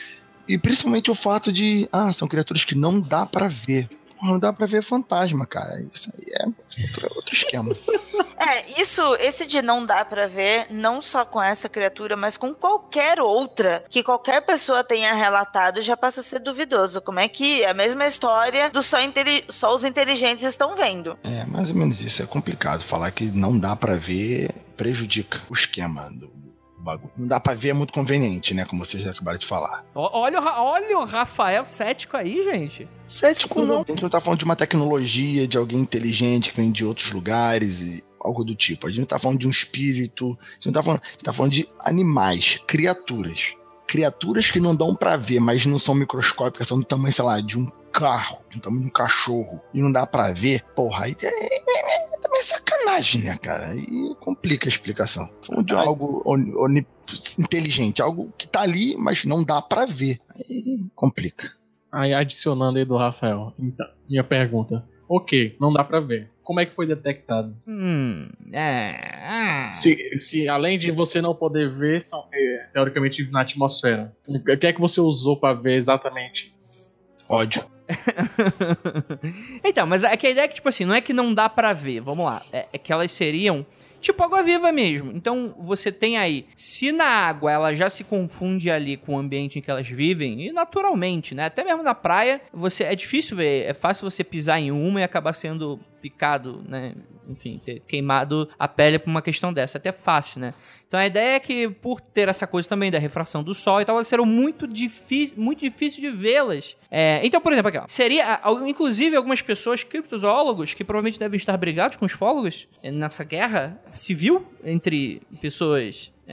E principalmente o fato de, ah, são criaturas que não dá pra ver. Porra, não dá pra ver fantasma, cara. Isso aí é outro, outro esquema. É, isso, esse de não dá pra ver, não só com essa criatura, mas com qualquer outra que qualquer pessoa tenha relatado, já passa a ser duvidoso. Como é que a mesma história do só, inteli- só os inteligentes estão vendo? É, mais ou menos isso. É complicado. Falar que não dá pra ver prejudica o esquema do bagulho. Não dá pra ver, é muito conveniente, né? Como vocês acabaram de falar. Olha, olha o Rafael cético aí, gente. Cético não. A gente não tá falando de uma tecnologia, de alguém inteligente que vem de outros lugares e algo do tipo. A gente não tá falando de um espírito. A gente não tá falando, a gente tá falando de animais, criaturas. Criaturas que não dão pra ver, mas não são microscópicas, são do tamanho, sei lá, de um carro, do tamanho de um cachorro, e não dá pra ver. Porra, aí é, é, é também sacanagem, né, cara? E complica a explicação. Falando de algo oni, oni, inteligente, algo que tá ali, mas não dá pra ver. Aí complica. Aí adicionando aí do Rafael, então, minha pergunta. Ok, não dá pra ver. Como é que foi detectado? Hum, é... Se, se além de você não poder ver, são, é, teoricamente na atmosfera. O que é que você usou pra ver exatamente isso? Ódio. Então, mas é que a ideia é que, tipo assim, não é que não dá pra ver, vamos lá, é, é que elas seriam tipo água-viva mesmo. Então, você tem aí, se na água ela já se confunde ali com o ambiente em que elas vivem, e naturalmente, né, até mesmo na praia, você é difícil ver, é fácil você pisar em uma e acabar sendo picado, né, enfim, ter queimado a pele por uma questão dessa, até fácil, né. Então a ideia é que, por ter essa coisa também da refração do sol e tal, serão muito difícil, muito difícil de vê-las. É, então, por exemplo, aqui, ó, seria, inclusive, algumas pessoas, criptozoólogos, que provavelmente devem estar brigados com os fólogos nessa guerra civil entre pessoas... É,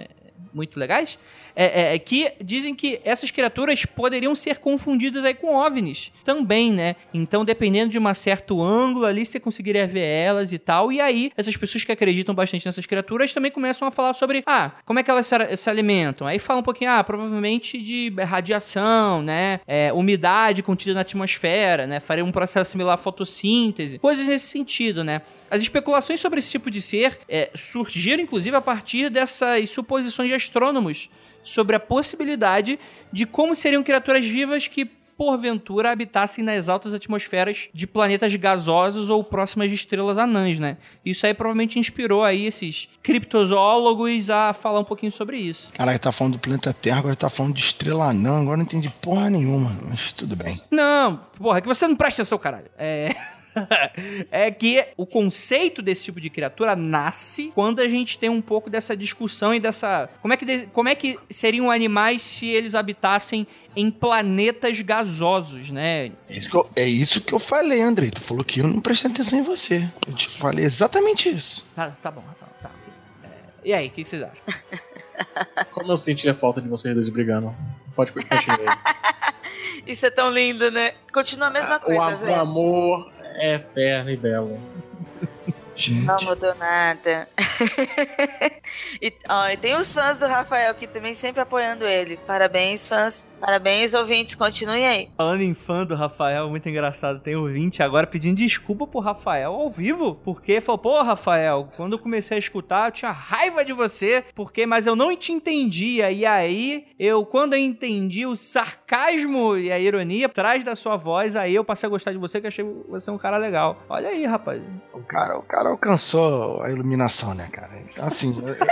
muito legais, é, é, que dizem que essas criaturas poderiam ser confundidas aí com OVNIs também, né? Então, dependendo de um certo ângulo ali, você conseguiria ver elas e tal. E aí, essas pessoas que acreditam bastante nessas criaturas também começam a falar sobre, ah, como é que elas se, se alimentam? Aí fala um pouquinho, ah, provavelmente de radiação, né? É, umidade contida na atmosfera, né? Faria um processo similar à fotossíntese. Coisas nesse sentido, né? As especulações sobre esse tipo de ser é, surgiram, inclusive, a partir dessas suposições de astrônomos sobre a possibilidade de como seriam criaturas vivas que, porventura, habitassem nas altas atmosferas de planetas gasosos ou próximas de estrelas anãs, né? Isso aí provavelmente inspirou aí esses criptozoólogos a falar um pouquinho sobre isso. Caralho, tá falando do planeta Terra, agora tá falando de estrela anã, agora não entendi porra nenhuma, mas tudo bem. Não, porra, é que você não presta atenção, caralho. É... é que o conceito desse tipo de criatura nasce quando a gente tem um pouco dessa discussão e dessa... Como é que, de... Como é que seriam animais se eles habitassem em planetas gasosos, né? É isso que eu, é isso que eu falei, Andrei. Tu falou que eu não prestei atenção em você. Eu te falei exatamente isso. Tá, tá bom, tá, tá. É... E aí, o que, que vocês acham? Como eu senti a falta de vocês dois brigando. Pode continuar aí. Isso é tão lindo, né? Continua a mesma coisa, Zé. O amor é eterno e belo. Gente. Não mudou nada. e, ó, e tem os fãs do Rafael que também sempre apoiando ele. Parabéns, fãs. Parabéns, ouvintes. Continuem aí. Falando em fã do Rafael, muito engraçado. Tem ouvinte agora pedindo desculpa pro Rafael ao vivo. Porque falou, pô, Rafael, quando eu comecei a escutar, eu tinha raiva de você. Porque, mas eu não te entendia. E aí, eu, quando eu entendi o sarcasmo e a ironia atrás da sua voz, aí eu passei a gostar de você, que achei você um cara legal. Olha aí, rapaz. O cara, o cara alcançou a iluminação, né, cara? Assim... eu, eu...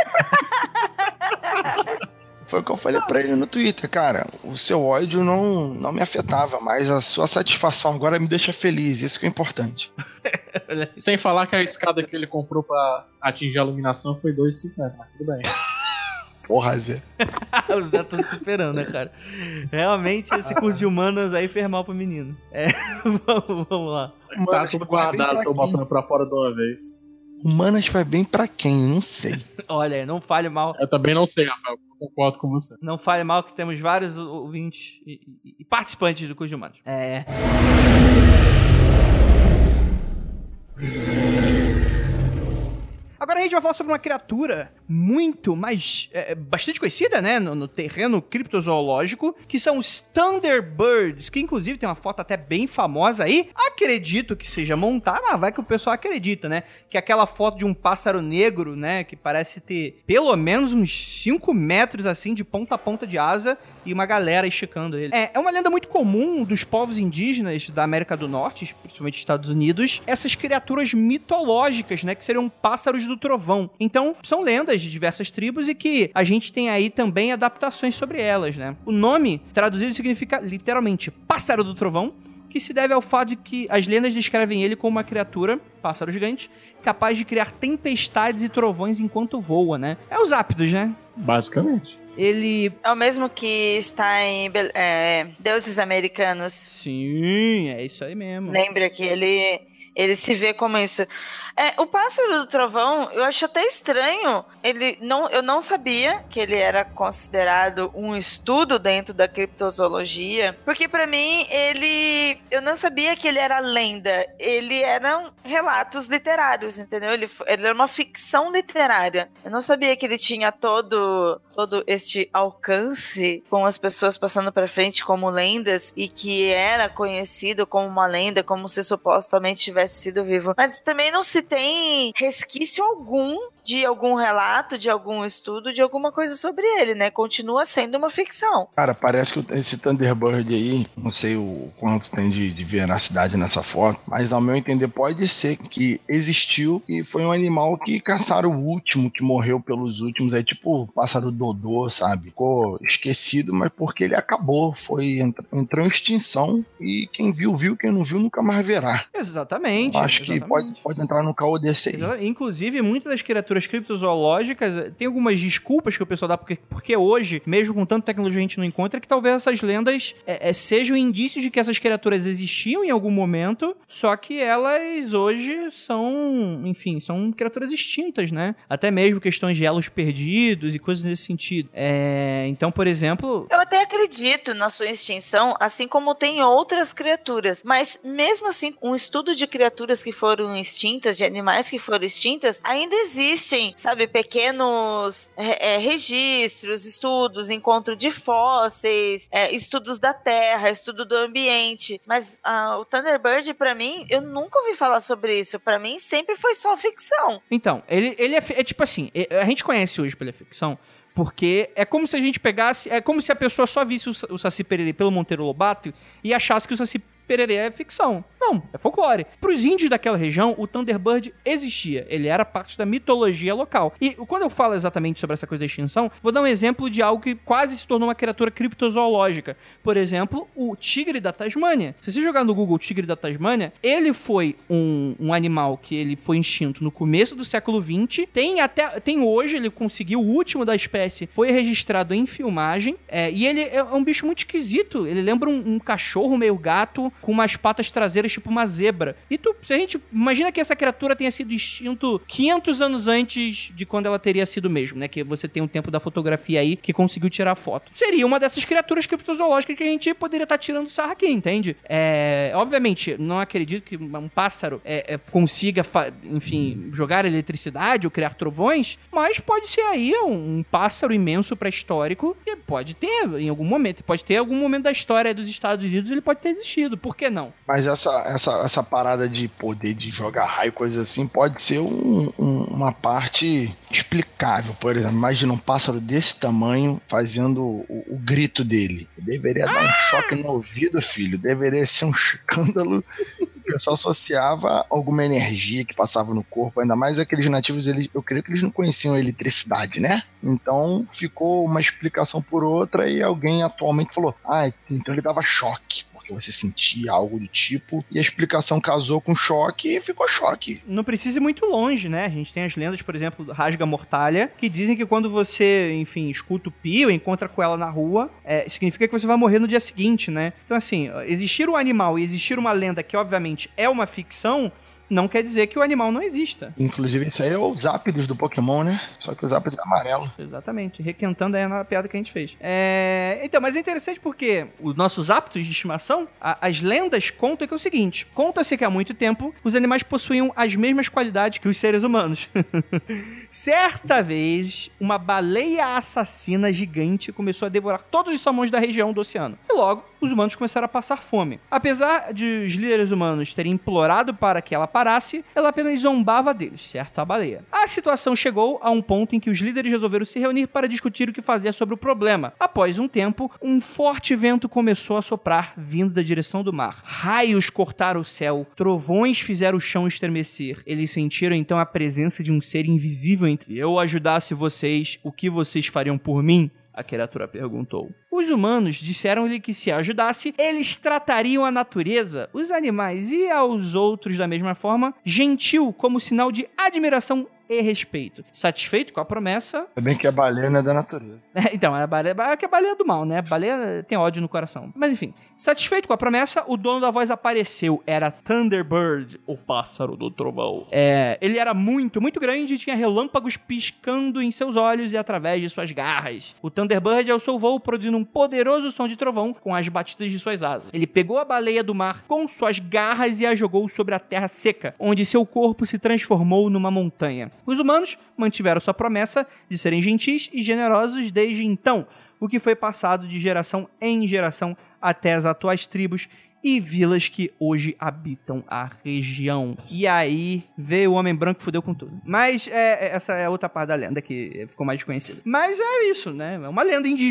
Foi o que eu falei pra ele no Twitter, cara. O seu ódio não, não me afetava, mas a sua satisfação agora me deixa feliz. Isso que é importante. Sem falar que a escada que ele comprou pra atingir a iluminação foi dois e cinquenta, mas tudo bem. Porra, Zé. O Zé tá superando, né, cara? Realmente, esse curso de humanas aí fez mal pro menino. É, vamos, vamos lá. Mano, tá tudo guardado, tô botando pra fora de uma vez. Humanas faz bem pra quem? Não sei. Olha, não fale mal. Eu também não sei, Rafael. Eu concordo com você. Não fale mal que temos vários ouvintes e, e, e participantes do curso de humanos. É... Agora a gente vai falar sobre uma criatura muito, mas é, bastante conhecida, né, no, no terreno criptozoológico, que são os Thunderbirds, que inclusive tem uma foto até bem famosa aí. Acredito que seja montada, mas vai que o pessoal acredita, né, que é aquela foto de um pássaro negro, né, que parece ter pelo menos uns cinco metros, assim, de ponta a ponta de asa e uma galera esticando ele. É, é uma lenda muito comum dos povos indígenas da América do Norte, principalmente Estados Unidos, essas criaturas mitológicas, né, que seriam pássaros do trovão. Então, são lendas de diversas tribos e que a gente tem aí também adaptações sobre elas, né? O nome, traduzido, significa literalmente pássaro do trovão, que se deve ao fato de que as lendas descrevem ele como uma criatura, pássaro gigante, capaz de criar tempestades e trovões enquanto voa, né? É os Ápidos, né? Basicamente. Ele... É o mesmo que está em é, Deuses Americanos. Sim, é isso aí mesmo. Lembra que ele... Ele se vê como isso. É, o pássaro do trovão, eu acho até estranho. Ele não, eu não sabia que ele era considerado um estudo dentro da criptozoologia. Porque pra mim, ele... Eu não sabia que ele era lenda. Ele eram relatos literários, entendeu? Ele, ele era uma ficção literária. Eu não sabia que ele tinha todo, todo este alcance com as pessoas passando pra frente como lendas. E que era conhecido como uma lenda, como se supostamente tivesse sido vivo. Mas também não se tem resquício algum de algum relato, de algum estudo, de alguma coisa sobre ele, né? Continua sendo uma ficção. Cara, parece que esse Thunderbird aí, não sei o quanto tem de, de veracidade nessa foto, mas ao meu entender pode ser que existiu e foi um animal que caçaram o último, que morreu pelos últimos, é tipo o pássaro Dodô, sabe? Ficou esquecido, mas porque ele acabou, foi entrou em extinção e quem viu, viu, quem não viu nunca mais verá. Exatamente. Eu acho exatamente. que pode, pode entrar no caô desse aí. Exatamente. Inclusive, muitas das criaturas criaturas criptozoológicas, tem algumas desculpas que o pessoal dá, porque, porque hoje, mesmo com tanta tecnologia a gente não encontra, que talvez essas lendas é, é, sejam indícios de que essas criaturas existiam em algum momento, só que elas hoje são, enfim, são criaturas extintas, né? Até mesmo questões de elos perdidos e coisas nesse sentido. É, então, por exemplo... Eu até acredito na sua extinção, assim como tem outras criaturas, mas mesmo assim, um estudo de criaturas que foram extintas, de animais que foram extintas, ainda existem, sabe, pequenos é, é, registros, estudos, encontro de fósseis, é, estudos da terra, estudo do ambiente, mas ah, o Thunderbird, pra mim, eu nunca ouvi falar sobre isso, pra mim sempre foi só ficção. Então, ele, ele é, é tipo assim, a gente conhece hoje pela ficção, porque é como se a gente pegasse, é como se a pessoa só visse o, o Saci Pererê pelo Monteiro Lobato e achasse que o Saci Pererê é ficção. Não, é folclore. Para os índios daquela região, o Thunderbird existia. Ele era parte da mitologia local. E quando eu falo exatamente sobre essa coisa da extinção, vou dar um exemplo de algo que quase se tornou uma criatura criptozoológica. Por exemplo, o tigre da Tasmânia. Se você jogar no Google tigre da Tasmânia, ele foi um, um animal que ele foi extinto no começo do século vinte. Tem até tem hoje, ele conseguiu, o último da espécie foi registrado em filmagem. É, e ele é um bicho muito esquisito. Ele lembra um, um cachorro meio gato com umas patas traseiras tipo uma zebra. E tu, se a gente imagina que essa criatura tenha sido extinto quinhentos anos antes de quando ela teria sido mesmo, né? Que você tem um tempo da fotografia aí que conseguiu tirar foto. Seria uma dessas criaturas criptozoológicas que a gente poderia estar tá tirando sarro aqui, entende? É, obviamente, não acredito que um pássaro é, é, consiga, enfim, jogar eletricidade ou criar trovões, mas pode ser aí um, um pássaro imenso pré-histórico que pode ter em algum momento, pode ter algum momento da história dos Estados Unidos, ele pode ter existido. Por que não? Mas essa, essa, essa parada de poder de jogar raio, coisas assim, pode ser um, um, uma parte explicável. Por exemplo, imagina um pássaro desse tamanho fazendo o, o grito dele. Deveria ah! dar um choque no ouvido, filho. Deveria ser um escândalo. O pessoal associava alguma energia que passava no corpo. Ainda mais aqueles nativos, eles, eu creio que eles não conheciam a eletricidade, né? Então ficou uma explicação por outra e alguém atualmente falou, ah, então ele dava choque. Que você sentia algo do tipo, e a explicação casou com choque e ficou choque. Não precisa ir muito longe, né? A gente tem as lendas, por exemplo, do Rasga Mortalha, que dizem que quando você, enfim, escuta o pio, encontra com ela na rua, é, significa que você vai morrer no dia seguinte, né? Então, assim, existir um animal e existir uma lenda que, obviamente, é uma ficção, não quer dizer que o animal não exista. Inclusive, isso aí é o Zapdos do Pokémon, né? Só que o Zapdos é amarelo. Exatamente. Requentando aí na piada que a gente fez. É... Então, mas é interessante porque os nossos Zapdos de estimação, a, as lendas contam que é o seguinte. Conta-se que há muito tempo, os animais possuíam as mesmas qualidades que os seres humanos. Certa vez, uma baleia assassina gigante começou a devorar todos os salmões da região do oceano. E logo, os humanos começaram a passar fome. Apesar de os líderes humanos terem implorado para que ela parasse, ela apenas zombava deles, certa baleia. A situação chegou a um ponto em que os líderes resolveram se reunir para discutir o que fazer sobre o problema. Após um tempo, um forte vento começou a soprar, vindo da direção do mar. Raios cortaram o céu, trovões fizeram o chão estremecer. Eles sentiram então a presença de um ser invisível entre. Eu ajudasse vocês, o que vocês fariam por mim? A criatura perguntou. Os humanos disseram-lhe que se ajudasse, eles tratariam a natureza, os animais e aos outros da mesma forma, gentil, como sinal de admiração e respeito. Satisfeito com a promessa... É bem que a baleia não é da natureza. É, então, a baleia, é que a baleia é do mal, né? A baleia tem ódio no coração. Mas enfim, satisfeito com a promessa, o dono da voz apareceu. Era Thunderbird, o pássaro do trovão. É, ele era muito, muito grande e tinha relâmpagos piscando em seus olhos e através de suas garras. O Thunderbird alçou o voo, produzindo um poderoso som de trovão com as batidas de suas asas. Ele pegou a baleia do mar com suas garras e a jogou sobre a terra seca, onde seu corpo se transformou numa montanha. Os humanos mantiveram sua promessa de serem gentis e generosos desde então, o que foi passado de geração em geração até as atuais tribos e vilas que hoje habitam a região. E aí veio o homem branco e fudeu com tudo. Mas é, essa é outra parte da lenda que ficou mais desconhecida. Mas é isso, né? É uma lenda indígena.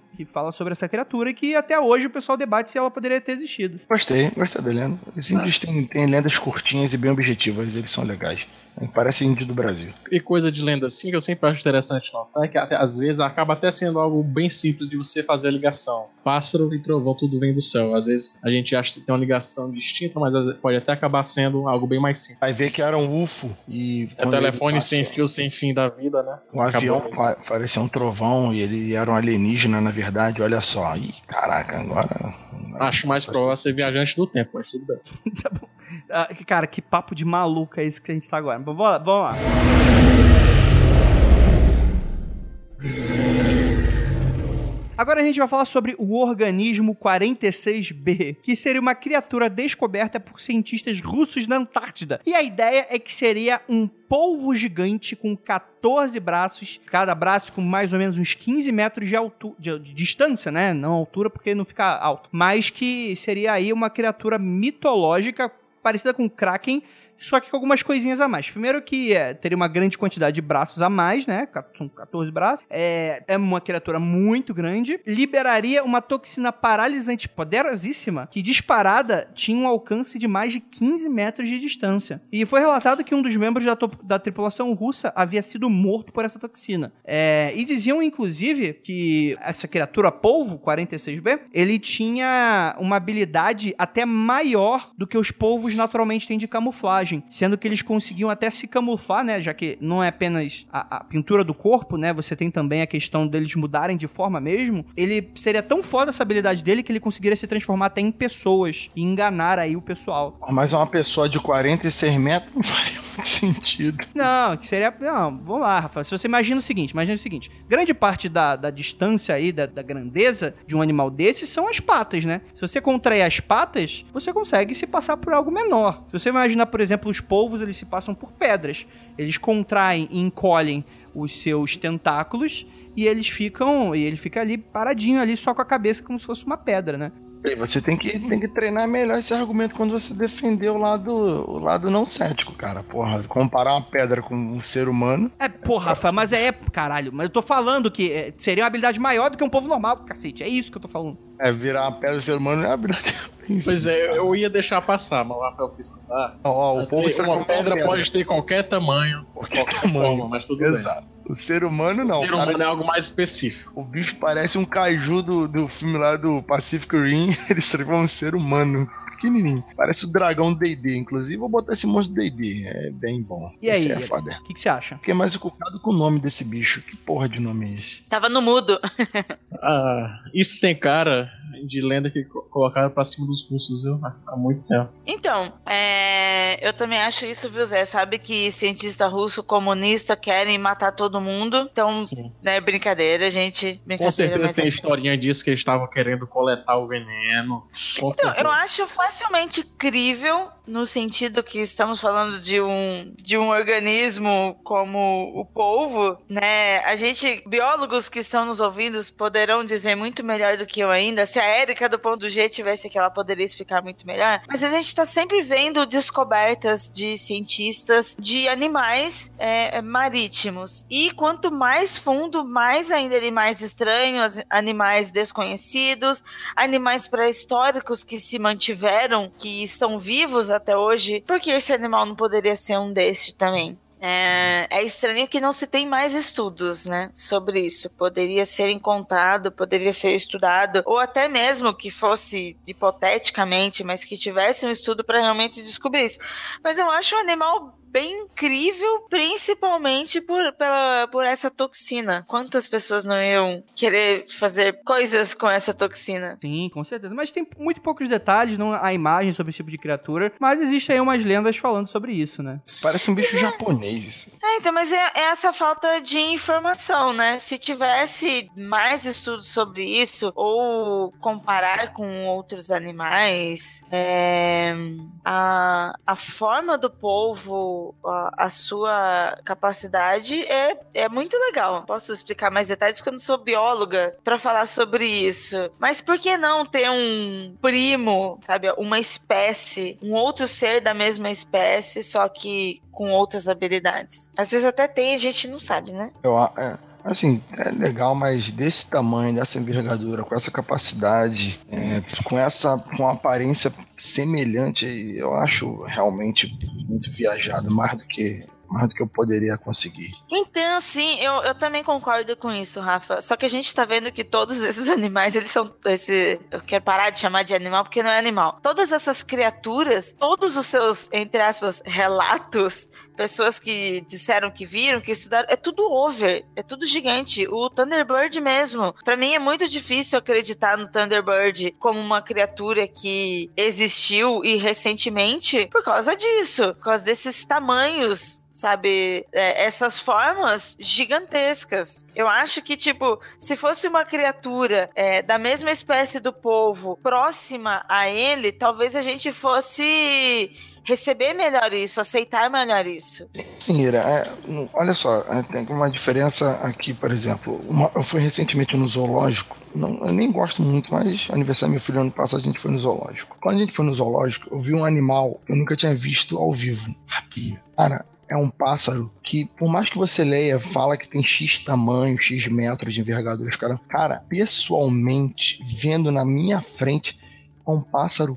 que fala sobre essa criatura e que até hoje o pessoal debate se ela poderia ter existido. Gostei, gostei da lenda. Os índios têm, têm lendas curtinhas e bem objetivas, eles são legais. Parece índio do Brasil. E coisa de lenda assim que eu sempre acho interessante notar é que até, às vezes acaba até sendo algo bem simples de você fazer a ligação. Pássaro e trovão, tudo vem do céu. Às vezes a gente acha que tem uma ligação distinta, mas pode até acabar sendo algo bem mais simples. Aí vê que era um U F O e... É telefone sem fio, sem fim da vida, né? Um avião pa- parecia um trovão e ele era um alienígena, na verdade. Olha só. Ih, caraca, agora... Acho mais provável ser viajante do tempo, mas tudo bem. Tá bom. Ah, cara, que papo de maluco é esse que a gente tá agora. Vamos lá. Vamos lá. Agora a gente vai falar sobre o organismo quarenta e seis B, que seria uma criatura descoberta por cientistas russos na Antártida. E a ideia é que seria um polvo gigante com quatorze braços, cada braço com mais ou menos uns quinze metros de, altu- de, de distância, né? Não altura porque não fica alto. Mas que seria aí uma criatura mitológica parecida com o Kraken, só que com algumas coisinhas a mais. Primeiro que é, teria uma grande quantidade de braços a mais, né? São quatorze braços. É, é uma criatura muito grande. Liberaria uma toxina paralisante poderosíssima que, disparada, tinha um alcance de mais de quinze metros de distância. E foi relatado que um dos membros da, to- da tripulação russa havia sido morto por essa toxina. É, e diziam, inclusive, que essa criatura polvo, quarenta e seis B, ele tinha uma habilidade até maior do que os polvos naturalmente têm de camuflagem. Sendo que eles conseguiam até se camuflar, né? Já que não é apenas a, a pintura do corpo, né? Você tem também a questão deles mudarem de forma mesmo. Ele seria tão foda essa habilidade dele que ele conseguiria se transformar até em pessoas e enganar aí o pessoal. Mas uma pessoa de quarenta e seis metros não faria muito sentido. Não, que seria... Não, vamos lá, Rafa. Se você imagina o seguinte, imagina o seguinte. Grande parte da, da distância aí, da, da grandeza de um animal desse são as patas, né? Se você contrair as patas, você consegue se passar por algo menor. Se você imaginar, por exemplo, os polvos, eles se passam por pedras. Eles contraem e encolhem os seus tentáculos e eles ficam... E ele fica ali paradinho ali só com a cabeça como se fosse uma pedra, né? E você tem que, tem que treinar melhor esse argumento quando você defender o lado, o lado não cético, cara. Porra, comparar uma pedra com um ser humano... É, porra, Rafa, mas é... Caralho, mas eu tô falando que é, seria uma habilidade maior do que um povo normal, cacete. É isso que eu tô falando. É, virar uma pedra do ser humano é uma habilidade... Pois é, eu ia deixar passar, mas o Rafael quis contar. Ó, o povo se uma transforma pedra em pedra. pode ter qualquer tamanho, Qualquer qualquer tamanho. forma, mas tudo bem. Exato. O ser humano não. O ser cara. humano é algo mais específico. O bicho parece um kaiju do, do filme lá do Pacific Rim. Ele se transforma em um ser humano pequenininho. Parece o dragão do D e D. Inclusive, vou botar esse monstro do D e D. É bem bom. E aí, esse é foda. o que, que você acha? Fiquei mais encucado com o nome desse bicho. Que porra de nome é esse? Tava no mudo. Ah, isso tem cara de lenda que co- colocaram pra cima dos russos, viu? Há, há muito tempo. Então, é, eu também acho isso, viu, Zé? Sabe que cientista russo comunista querem matar todo mundo. Então, Sim. né, brincadeira, gente. Brincadeira, Com certeza mas tem é- historinha disso que eles estavam querendo coletar o veneno. Com Então, certeza. eu acho facilmente crível, no sentido que estamos falando de um, de um organismo como o polvo, né? A gente, biólogos que estão nos ouvindo, poderão dizer muito melhor do que eu ainda. Se a Érica do Ponto G tivesse aqui, ela poderia explicar muito melhor. Mas a gente tá sempre vendo descobertas de cientistas de animais é, marítimos. E quanto mais fundo, mais ainda animais estranhos, animais desconhecidos, animais pré-históricos que se mantiveram, que estão vivos até hoje. Por que esse animal não poderia ser um desses também? É, é estranho que não se tem mais estudos, né, sobre isso. Poderia ser encontrado, poderia ser estudado, ou até mesmo que fosse hipoteticamente, mas que tivesse um estudo para realmente descobrir isso. Mas eu acho um animal bem incrível, principalmente por, pela, por essa toxina. Quantas pessoas não iam querer fazer coisas com essa toxina? Sim, com certeza. Mas tem muito poucos detalhes, não há imagem sobre esse tipo de criatura. Mas existem aí umas lendas falando sobre isso, né? Parece um bicho japonês. Isso. É, então, mas é, é essa falta de informação, né? Se tivesse mais estudos sobre isso, ou comparar com outros animais, é, a, a forma do polvo, a, a sua capacidade é, é muito legal. Posso explicar mais detalhes porque eu não sou bióloga pra falar sobre isso. Mas por que não ter um primo, sabe? Uma espécie, um outro ser da mesma espécie, só que com outras habilidades? Às vezes até tem, a gente não sabe, né? Eu, é, Assim, é legal, mas desse tamanho, dessa envergadura, com essa capacidade, é, com essa com uma aparência semelhante, eu acho realmente muito viajado, mais do que, mais do que eu poderia conseguir. Então, sim, eu, eu também concordo com isso, Rafa. Só que a gente tá vendo que todos esses animais, eles são... Esse, eu quero parar de chamar de animal, porque não é animal. Todas essas criaturas, todos os seus, entre aspas, relatos, pessoas que disseram que viram, que estudaram, é tudo over, é tudo gigante. O Thunderbird mesmo. Pra mim é muito difícil acreditar no Thunderbird como uma criatura que existiu e recentemente por causa disso, por causa desses tamanhos, sabe, é, essas formas gigantescas. Eu acho que, tipo, se fosse uma criatura é, da mesma espécie do polvo próxima a ele, talvez a gente fosse receber melhor isso, aceitar melhor isso. Sim, Ira, é, olha só, é, tem uma diferença aqui, por exemplo, uma, eu fui recentemente no zoológico, não, eu nem gosto muito, mas aniversário do meu filho ano passado a gente foi no zoológico. Quando a gente foi no zoológico, eu vi um animal que eu nunca tinha visto ao vivo, rapia. Cara, é um pássaro que, por mais que você leia, fala que tem X tamanho, X metros de envergadura, cara, cara, pessoalmente, vendo na minha frente, é um pássaro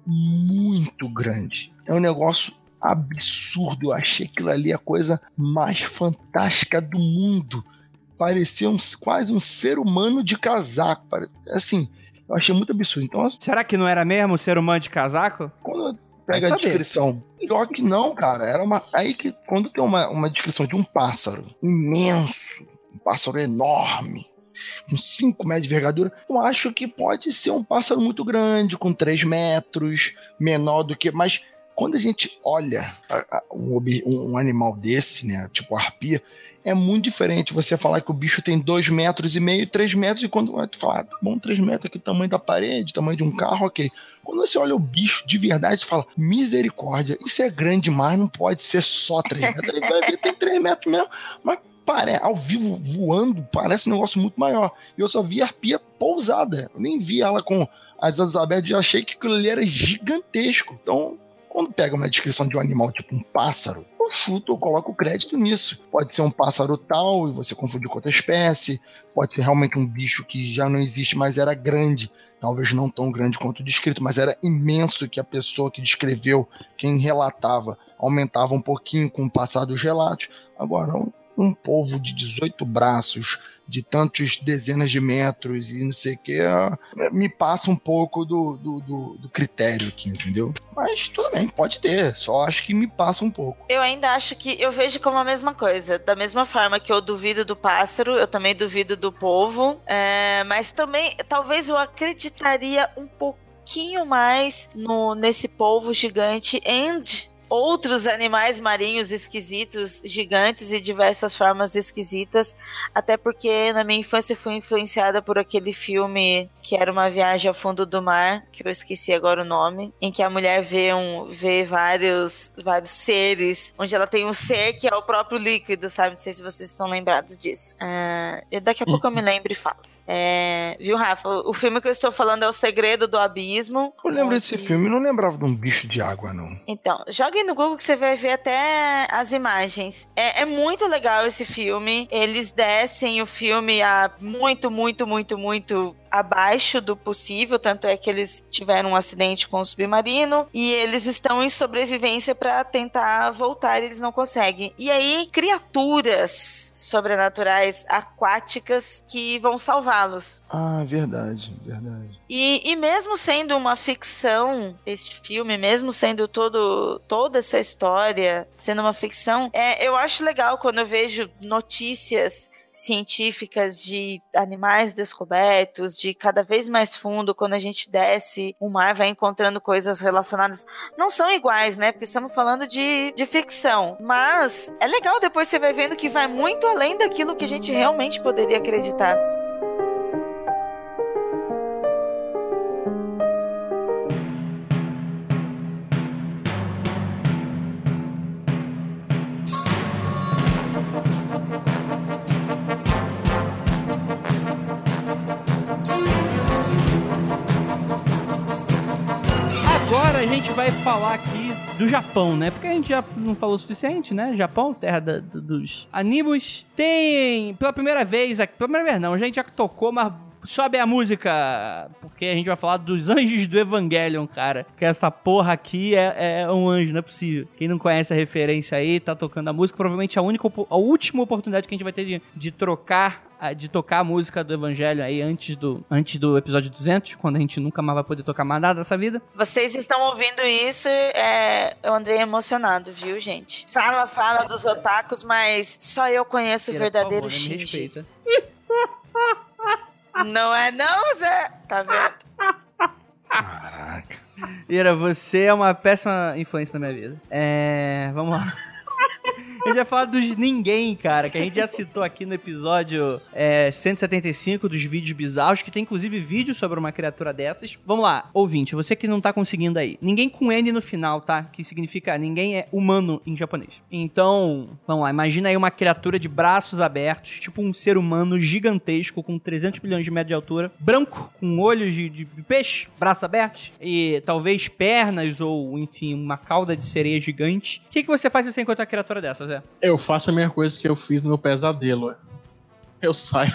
muito grande. É um negócio absurdo. Eu achei aquilo ali a coisa mais fantástica do mundo. Parecia um, quase um ser humano de casaco. Assim, eu achei muito absurdo. Então, será que não era mesmo um ser humano de casaco? Quando eu pego a descrição, pior que não, cara. Era uma, aí que quando tem uma, uma descrição de um pássaro imenso, um pássaro enorme, com cinco metros de envergadura, eu acho que pode ser um pássaro muito grande, com três metros, menor do que... Mas quando a gente olha a, a, um, um animal desse, né, tipo a arpia, é muito diferente você falar que o bicho tem dois metros e meio, três metros, e quando tu fala, ah, tá bom, três metros aqui, o tamanho da parede, tamanho de um carro, ok. Quando você olha o bicho de verdade, você fala, misericórdia, isso é grande demais, não pode ser só três metros. Ele vai ver, tem três metros mesmo, mas Pare... ao vivo voando parece um negócio muito maior. E eu só vi a arpia pousada. Eu nem vi ela com as asas abertas. Eu achei que aquilo ali era gigantesco. Então, quando pega uma descrição de um animal tipo um pássaro, eu chuto, eu coloco crédito nisso. Pode ser um pássaro tal e você confundiu com outra espécie. Pode ser realmente um bicho que já não existe, mas era grande. Talvez não tão grande quanto o descrito, mas era imenso, que a pessoa que descreveu, quem relatava, aumentava um pouquinho com o passar dos relatos. Agora, um um polvo de dezoito braços, de tantos dezenas de metros e não sei o que, me passa um pouco do, do, do, do critério aqui, entendeu? Mas tudo bem, pode ter, só acho que me passa um pouco. Eu ainda acho que, eu vejo como a mesma coisa, da mesma forma que eu duvido do pássaro, eu também duvido do polvo, é, mas também, talvez eu acreditaria um pouquinho mais no, nesse polvo gigante and... outros animais marinhos esquisitos, gigantes e diversas formas esquisitas, até porque na minha infância fui influenciada por aquele filme que era uma viagem ao fundo do mar, que eu esqueci agora o nome, em que a mulher vê, um, vê vários, vários seres, onde ela tem um ser que é o próprio líquido, sabe? Não sei se vocês estão lembrados disso. Uh, daqui a pouco eu me lembro e falo. É, viu, Rafa? O filme que eu estou falando é O Segredo do Abismo. Eu lembro onde... desse filme, eu não lembrava de um bicho de água, não. Então, joguem no Google que você vai ver até as imagens. É, é muito legal esse filme. Eles descem o filme a muito, muito, muito, muito abaixo do possível, tanto é que eles tiveram um acidente com o submarino e eles estão em sobrevivência para tentar voltar e eles não conseguem. E aí, criaturas sobrenaturais aquáticas que vão salvá-los. Ah, verdade, verdade. E, e mesmo sendo uma ficção, este filme, mesmo sendo todo, toda essa história sendo uma ficção, é, eu acho legal quando eu vejo notícias científicas de animais descobertos, de cada vez mais fundo, quando a gente desce o mar, vai encontrando coisas relacionadas. Não são iguais, né? Porque estamos falando de, de ficção. Mas é legal, depois você vai vendo que vai muito além daquilo que a gente realmente poderia acreditar. Agora a gente gente vai falar aqui do Japão, né? Porque a gente já não falou o suficiente, né? Japão, terra da, do, dos animes. Tem, pela primeira vez, pela primeira vez não, a gente já tocou, mas sobe a música, porque a gente vai falar dos Anjos do Evangelion, cara. Que essa porra aqui é, é um anjo, não é possível. Quem não conhece a referência aí, tá tocando a música, provavelmente a única, a última oportunidade que a gente vai ter de, de trocar, de tocar a música do Evangelho aí antes do, antes do episódio duzentos, quando a gente nunca mais vai poder tocar mais nada dessa vida. Vocês estão ouvindo isso, é, eu andei emocionado, viu, gente? Fala, fala dos otakus, mas só eu conheço o verdadeiro Shinji. Me respeita. Não é não, Zé? Tá vendo? Caraca. Ira, você é uma péssima influência na minha vida. É... Vamos lá. A gente vai falar dos ninguém, cara, que a gente já citou aqui no episódio é, cento e setenta e cinco dos vídeos bizarros, que tem inclusive vídeo sobre uma criatura dessas. Vamos lá, ouvinte, você que não tá conseguindo aí. Ninguém com N no final, tá? Que significa ninguém é humano em japonês. Então, vamos lá, imagina aí uma criatura de braços abertos, tipo um ser humano gigantesco com trezentos milhões de metros de altura, branco, com olhos de, de, de peixe, braços abertos e talvez pernas ou, enfim, uma cauda de sereia gigante. O que, que você faz se você encontrar uma criatura dessas, Zé? Eu faço a mesma coisa que eu fiz no meu pesadelo. Eu saio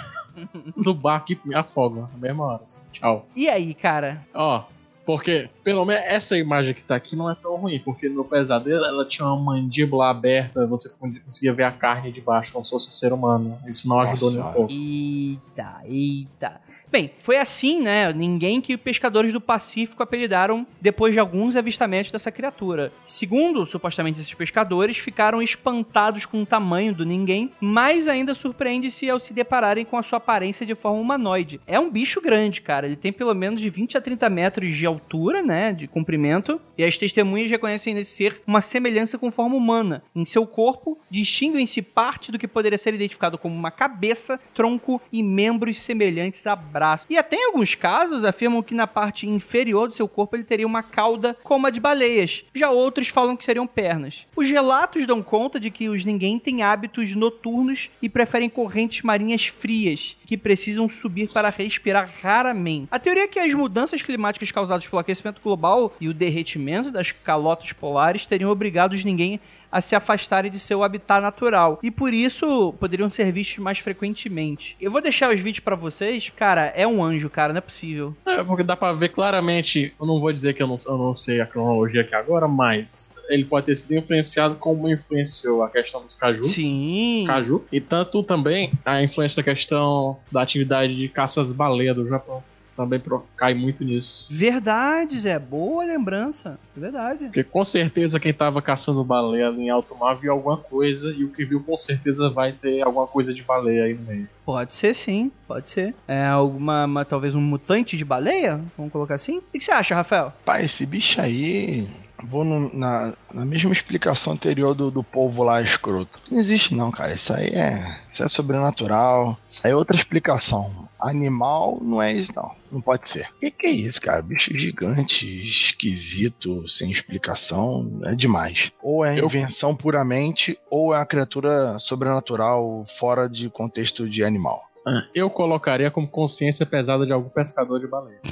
do barco e me afogo na mesma hora. Assim. Tchau. E aí, cara? Ó, porque pelo menos essa imagem que tá aqui não é tão ruim, porque no meu pesadelo ela tinha uma mandíbula aberta, você conseguia ver a carne de baixo como se fosse um ser humano. Isso não ajudou nem um pouco. Eita, eita. Bem, foi assim, né? Ninguém que pescadores do Pacífico apelidaram depois de alguns avistamentos dessa criatura. Segundo, supostamente, esses pescadores ficaram espantados com o tamanho do ninguém, mas ainda surpreende-se ao se depararem com a sua aparência de forma humanoide. É um bicho grande, cara. Ele tem pelo menos de vinte a trinta metros de altura, né? De comprimento. E as testemunhas reconhecem nesse ser uma semelhança com forma humana. Em seu corpo, distinguem-se parte do que poderia ser identificado como uma cabeça, tronco e membros semelhantes a braço. E até em alguns casos afirmam que na parte inferior do seu corpo ele teria uma cauda como a de baleias. Já outros falam que seriam pernas. Os relatos dão conta de que os ninguém têm hábitos noturnos e preferem correntes marinhas frias, que precisam subir para respirar raramente. A teoria é que as mudanças climáticas causadas pelo aquecimento global e o derretimento das calotas polares teriam obrigado os ninguém a se afastarem de seu habitat natural. E por isso, poderiam ser vistos mais frequentemente. Eu vou deixar os vídeos pra vocês. Cara, é um anjo, cara, não é possível. É, porque dá pra ver claramente, eu não vou dizer que eu não, eu não sei a cronologia aqui agora, mas ele pode ter sido influenciado como influenciou a questão dos caju. Sim. Caju. E tanto também a influência da questão da atividade de caças-baleia do Japão. Também cai muito nisso. Verdade, Zé. Boa lembrança. Verdade. Porque com certeza quem tava caçando baleia ali em alto mar viu alguma coisa, e o que viu com certeza vai ter alguma coisa de baleia aí no meio. Pode ser, sim. Pode ser. É alguma, uma, talvez um mutante de baleia? Vamos colocar assim? O que você acha, Rafael? Pai, esse bicho aí... Vou no, na, na mesma explicação anterior do, do povo lá escroto. Não existe não, cara. Isso aí é, isso é sobrenatural. Isso aí é outra explicação. Animal não é isso não. Não pode ser. O que, que é isso, cara? Bicho gigante, esquisito, sem explicação. É demais. Ou é invenção puramente, ou é uma criatura sobrenatural fora de contexto de animal. Eu colocaria como consciência pesada de algum pescador de baleia.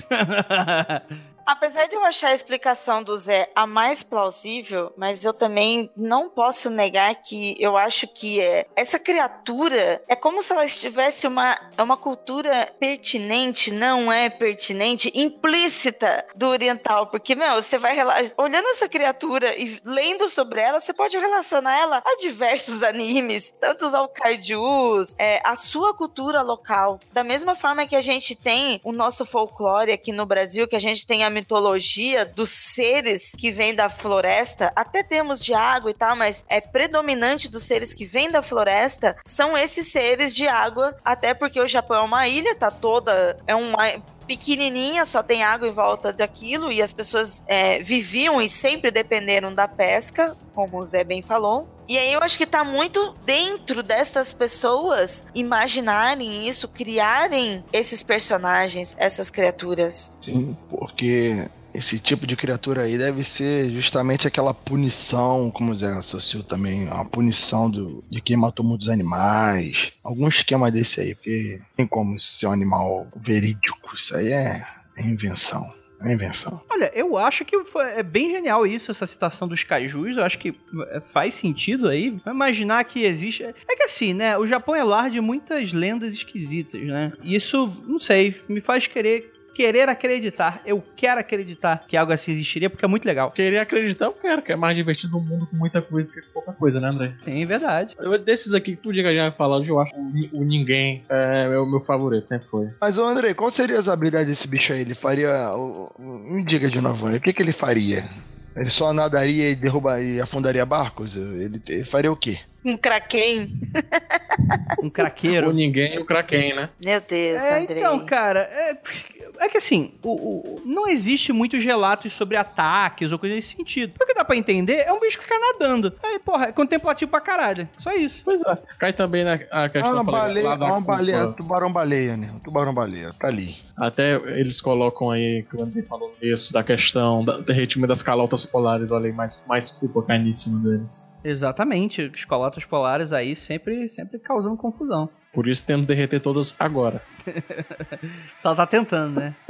Apesar de eu achar a explicação do Zé a mais plausível, mas eu também não posso negar que eu acho que é, essa criatura é como se ela estivesse uma, uma cultura pertinente, não é pertinente, implícita do oriental. Porque, meu, você vai olhando essa criatura e lendo sobre ela, você pode relacionar ela a diversos animes, tantos ao kaijus, é, a sua cultura local. Da mesma forma que a gente tem o nosso folclore aqui no Brasil, que a gente tem a mitologia dos seres que vêm da floresta, até temos de água e tal, mas é predominante dos seres que vêm da floresta, são esses seres de água, até porque o Japão é uma ilha, tá toda, é uma pequenininha, só tem água em volta daquilo, e as pessoas é, viviam e sempre dependeram da pesca, como o Zé bem falou. E aí eu acho que tá muito dentro dessas pessoas imaginarem isso, criarem esses personagens, essas criaturas. Sim, porque esse tipo de criatura aí deve ser justamente aquela punição, como o Zé associou também, a punição do, de quem matou muitos animais. Algum esquema desse aí, porque tem como ser um animal verídico, isso aí é, é invenção. A invenção. Olha, eu acho que foi, é bem genial isso, essa citação dos kaijus. Eu acho que faz sentido aí. Imaginar que existe... É que assim, né? O Japão é lar de muitas lendas esquisitas, né? Isso, não sei, me faz querer... Querer acreditar. Eu quero acreditar que algo assim existiria, porque é muito legal. Querer acreditar, eu quero, que é mais divertido no mundo com muita coisa que pouca coisa, né, André? Sim, verdade. Eu, desses aqui que tu diga já falar, eu acho que o, o Ninguém é, é o meu favorito, sempre foi. Mas, ô André, qual seria as habilidades desse bicho aí? Ele faria... o- o- Me diga de novo, o que, que ele faria? Ele só nadaria e derrubaria e afundaria barcos? Ele, ele faria o quê? Um Kraken. Um craqueiro. O Ninguém e o Kraken, né? Meu Deus, É, Andrei. então, cara, é, é que assim, o, o- não existe muitos relatos sobre ataques ou coisa nesse sentido. O que dá pra entender é um bicho que fica nadando. Aí, porra, é contemplativo pra caralho. Só isso. Pois é. Cai também na a É questão uma falei, baleia, lá da uma culpa. baleia, tubarão-baleia, né? Um tubarão-baleia, tá ali. Até eles colocam aí, que o André falou isso, da questão do derretimento das calotas polares, olha aí, mais, mais culpa caindo em cima deles. Exatamente. Os calotas polares aí sempre, sempre causando confusão. Por isso tendo que derreter todas agora. Só tá tentando, né?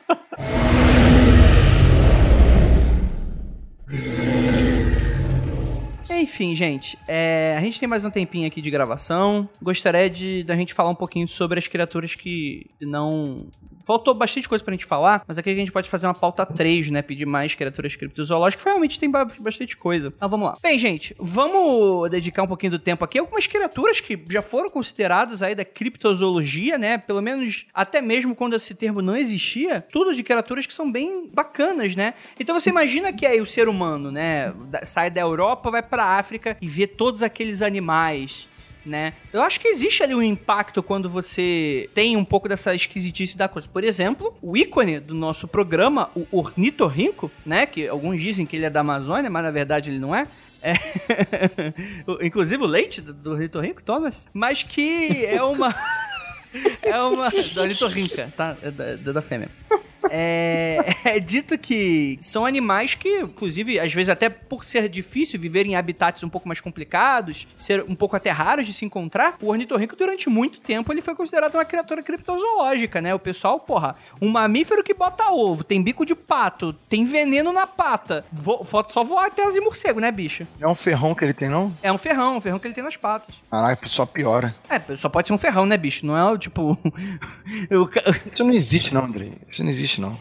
Enfim, gente, é, a gente tem mais um tempinho aqui de gravação. Gostaria de da gente falar um pouquinho sobre as criaturas que não... Faltou bastante coisa pra gente falar, mas aqui a gente pode fazer uma pauta três, né? Pedir mais criaturas criptozoológicas, que realmente tem ba- bastante coisa. Então vamos lá. Bem, gente, vamos dedicar um pouquinho do tempo aqui a algumas criaturas que já foram consideradas aí da criptozoologia, né? Pelo menos até mesmo quando esse termo não existia, tudo de criaturas que são bem bacanas, né? Então você imagina que aí o ser humano, né? da- Sai da Europa, vai pra África e vê todos aqueles animais, né? Eu acho que existe ali um impacto quando você tem um pouco dessa esquisitice da coisa. Por exemplo, o ícone do nosso programa, o ornitorrinco, né? Que alguns dizem que ele é da Amazônia, mas na verdade ele não é. É. Inclusive o leite do, do ornitorrinco, Thomas. Mas que é uma... é uma... da ornitorrinca, tá? É da, da, da fêmea. É, é dito que são animais que, inclusive, às vezes até por ser difícil viver em habitats um pouco mais complicados, ser um pouco até raros de se encontrar, o ornitorrinco durante muito tempo ele foi considerado uma criatura criptozoológica, né? O pessoal, porra, um mamífero que bota ovo, tem bico de pato, tem veneno na pata, vo, só voar até as de morcego, né, bicho? É um ferrão que ele tem, não? É um ferrão, um ferrão que ele tem nas patas. Caraca, só piora. É, só pode ser um ferrão, né, bicho? Não é o tipo... o ca- Isso não existe, não, André. Isso não existe, não.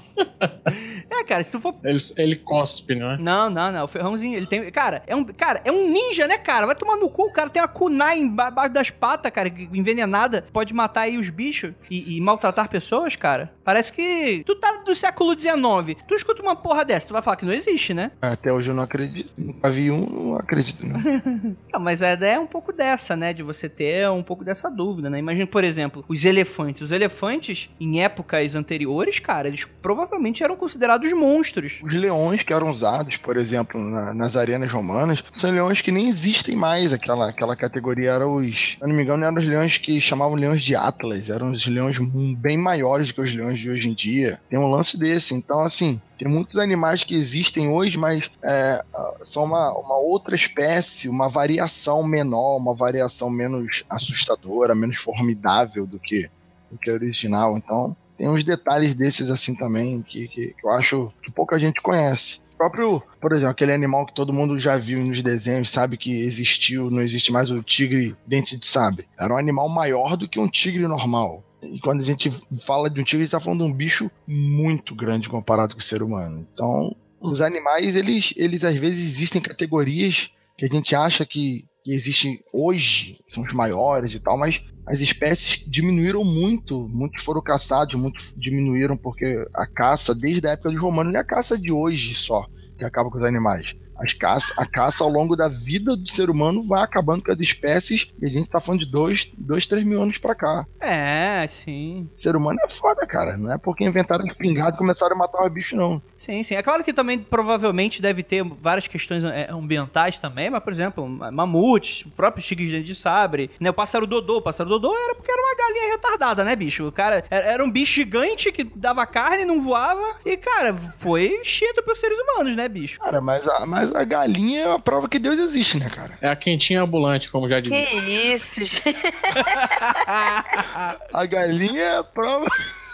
é, cara, se tu for... Ele, ele cospe, não é? Não, não, não. O ferrãozinho, ele tem... Cara, é um, cara, é um ninja, né, cara? Vai tomar no cu. O cara tem uma kunai embaixo das patas, cara, envenenada. Pode matar aí os bichos e, e maltratar pessoas, cara. Parece que... Tu tá do século dezenove. Tu escuta uma porra dessa, tu vai falar que não existe, né? Até hoje eu não acredito. Nunca vi um, não acredito, não. Não, mas a ideia é um pouco dessa, né? De você ter um pouco dessa dúvida, né? Imagina, por exemplo, os elefantes. Os elefantes, em épocas anteriores, cara, eles provavelmente eram considerados monstros. Os leões que eram usados, por exemplo, na- nas arenas romanas, são leões que nem existem mais. Aquela, aquela categoria era os... Se eu não me engano, eram os leões que chamavam leões de Atlas. Eram os leões bem maiores do que os leões de hoje em dia. Tem um lance desse. Então, assim... Tem muitos animais que existem hoje, mas é, são uma, uma outra espécie, uma variação menor, uma variação menos assustadora, menos formidável do que, do que a original. Então, tem uns detalhes desses assim também que, que, que eu acho que pouca gente conhece. O próprio, por exemplo, aquele animal que todo mundo já viu nos desenhos, sabe que existiu, não existe mais, o tigre dente de sabre. Era um animal maior do que um tigre normal. E quando a gente fala de um tigre, a gente tá falando de um bicho muito grande comparado com o ser humano. Então, os animais, eles, eles às vezes existem categorias que a gente acha que, que existem hoje, são os maiores e tal, mas as espécies diminuíram muito, muitos foram caçados, muitos diminuíram porque a caça, desde a época dos romanos, não é a caça de hoje só que acaba com os animais. As caça, a caça ao longo da vida do ser humano vai acabando com as espécies e a gente tá falando de dois, dois, três mil anos pra cá. É, sim. O ser humano é foda, cara. Não é porque inventaram espingarda e começaram a matar os bichos, não. Sim, sim. É claro que também provavelmente deve ter várias questões é, ambientais também, mas, por exemplo, mamutes, próprios tigres de dente de sabre, né? O pássaro dodô. O pássaro dodô era porque era uma galinha retardada, né, bicho? O cara era, era um bicho gigante que dava carne, não voava e, cara, foi extinto pelos seres humanos, né, bicho? Cara, mas a, mas a galinha é a prova que Deus existe, né, cara? É a quentinha ambulante, como já dizia. Que isso, gente. A galinha é a prova...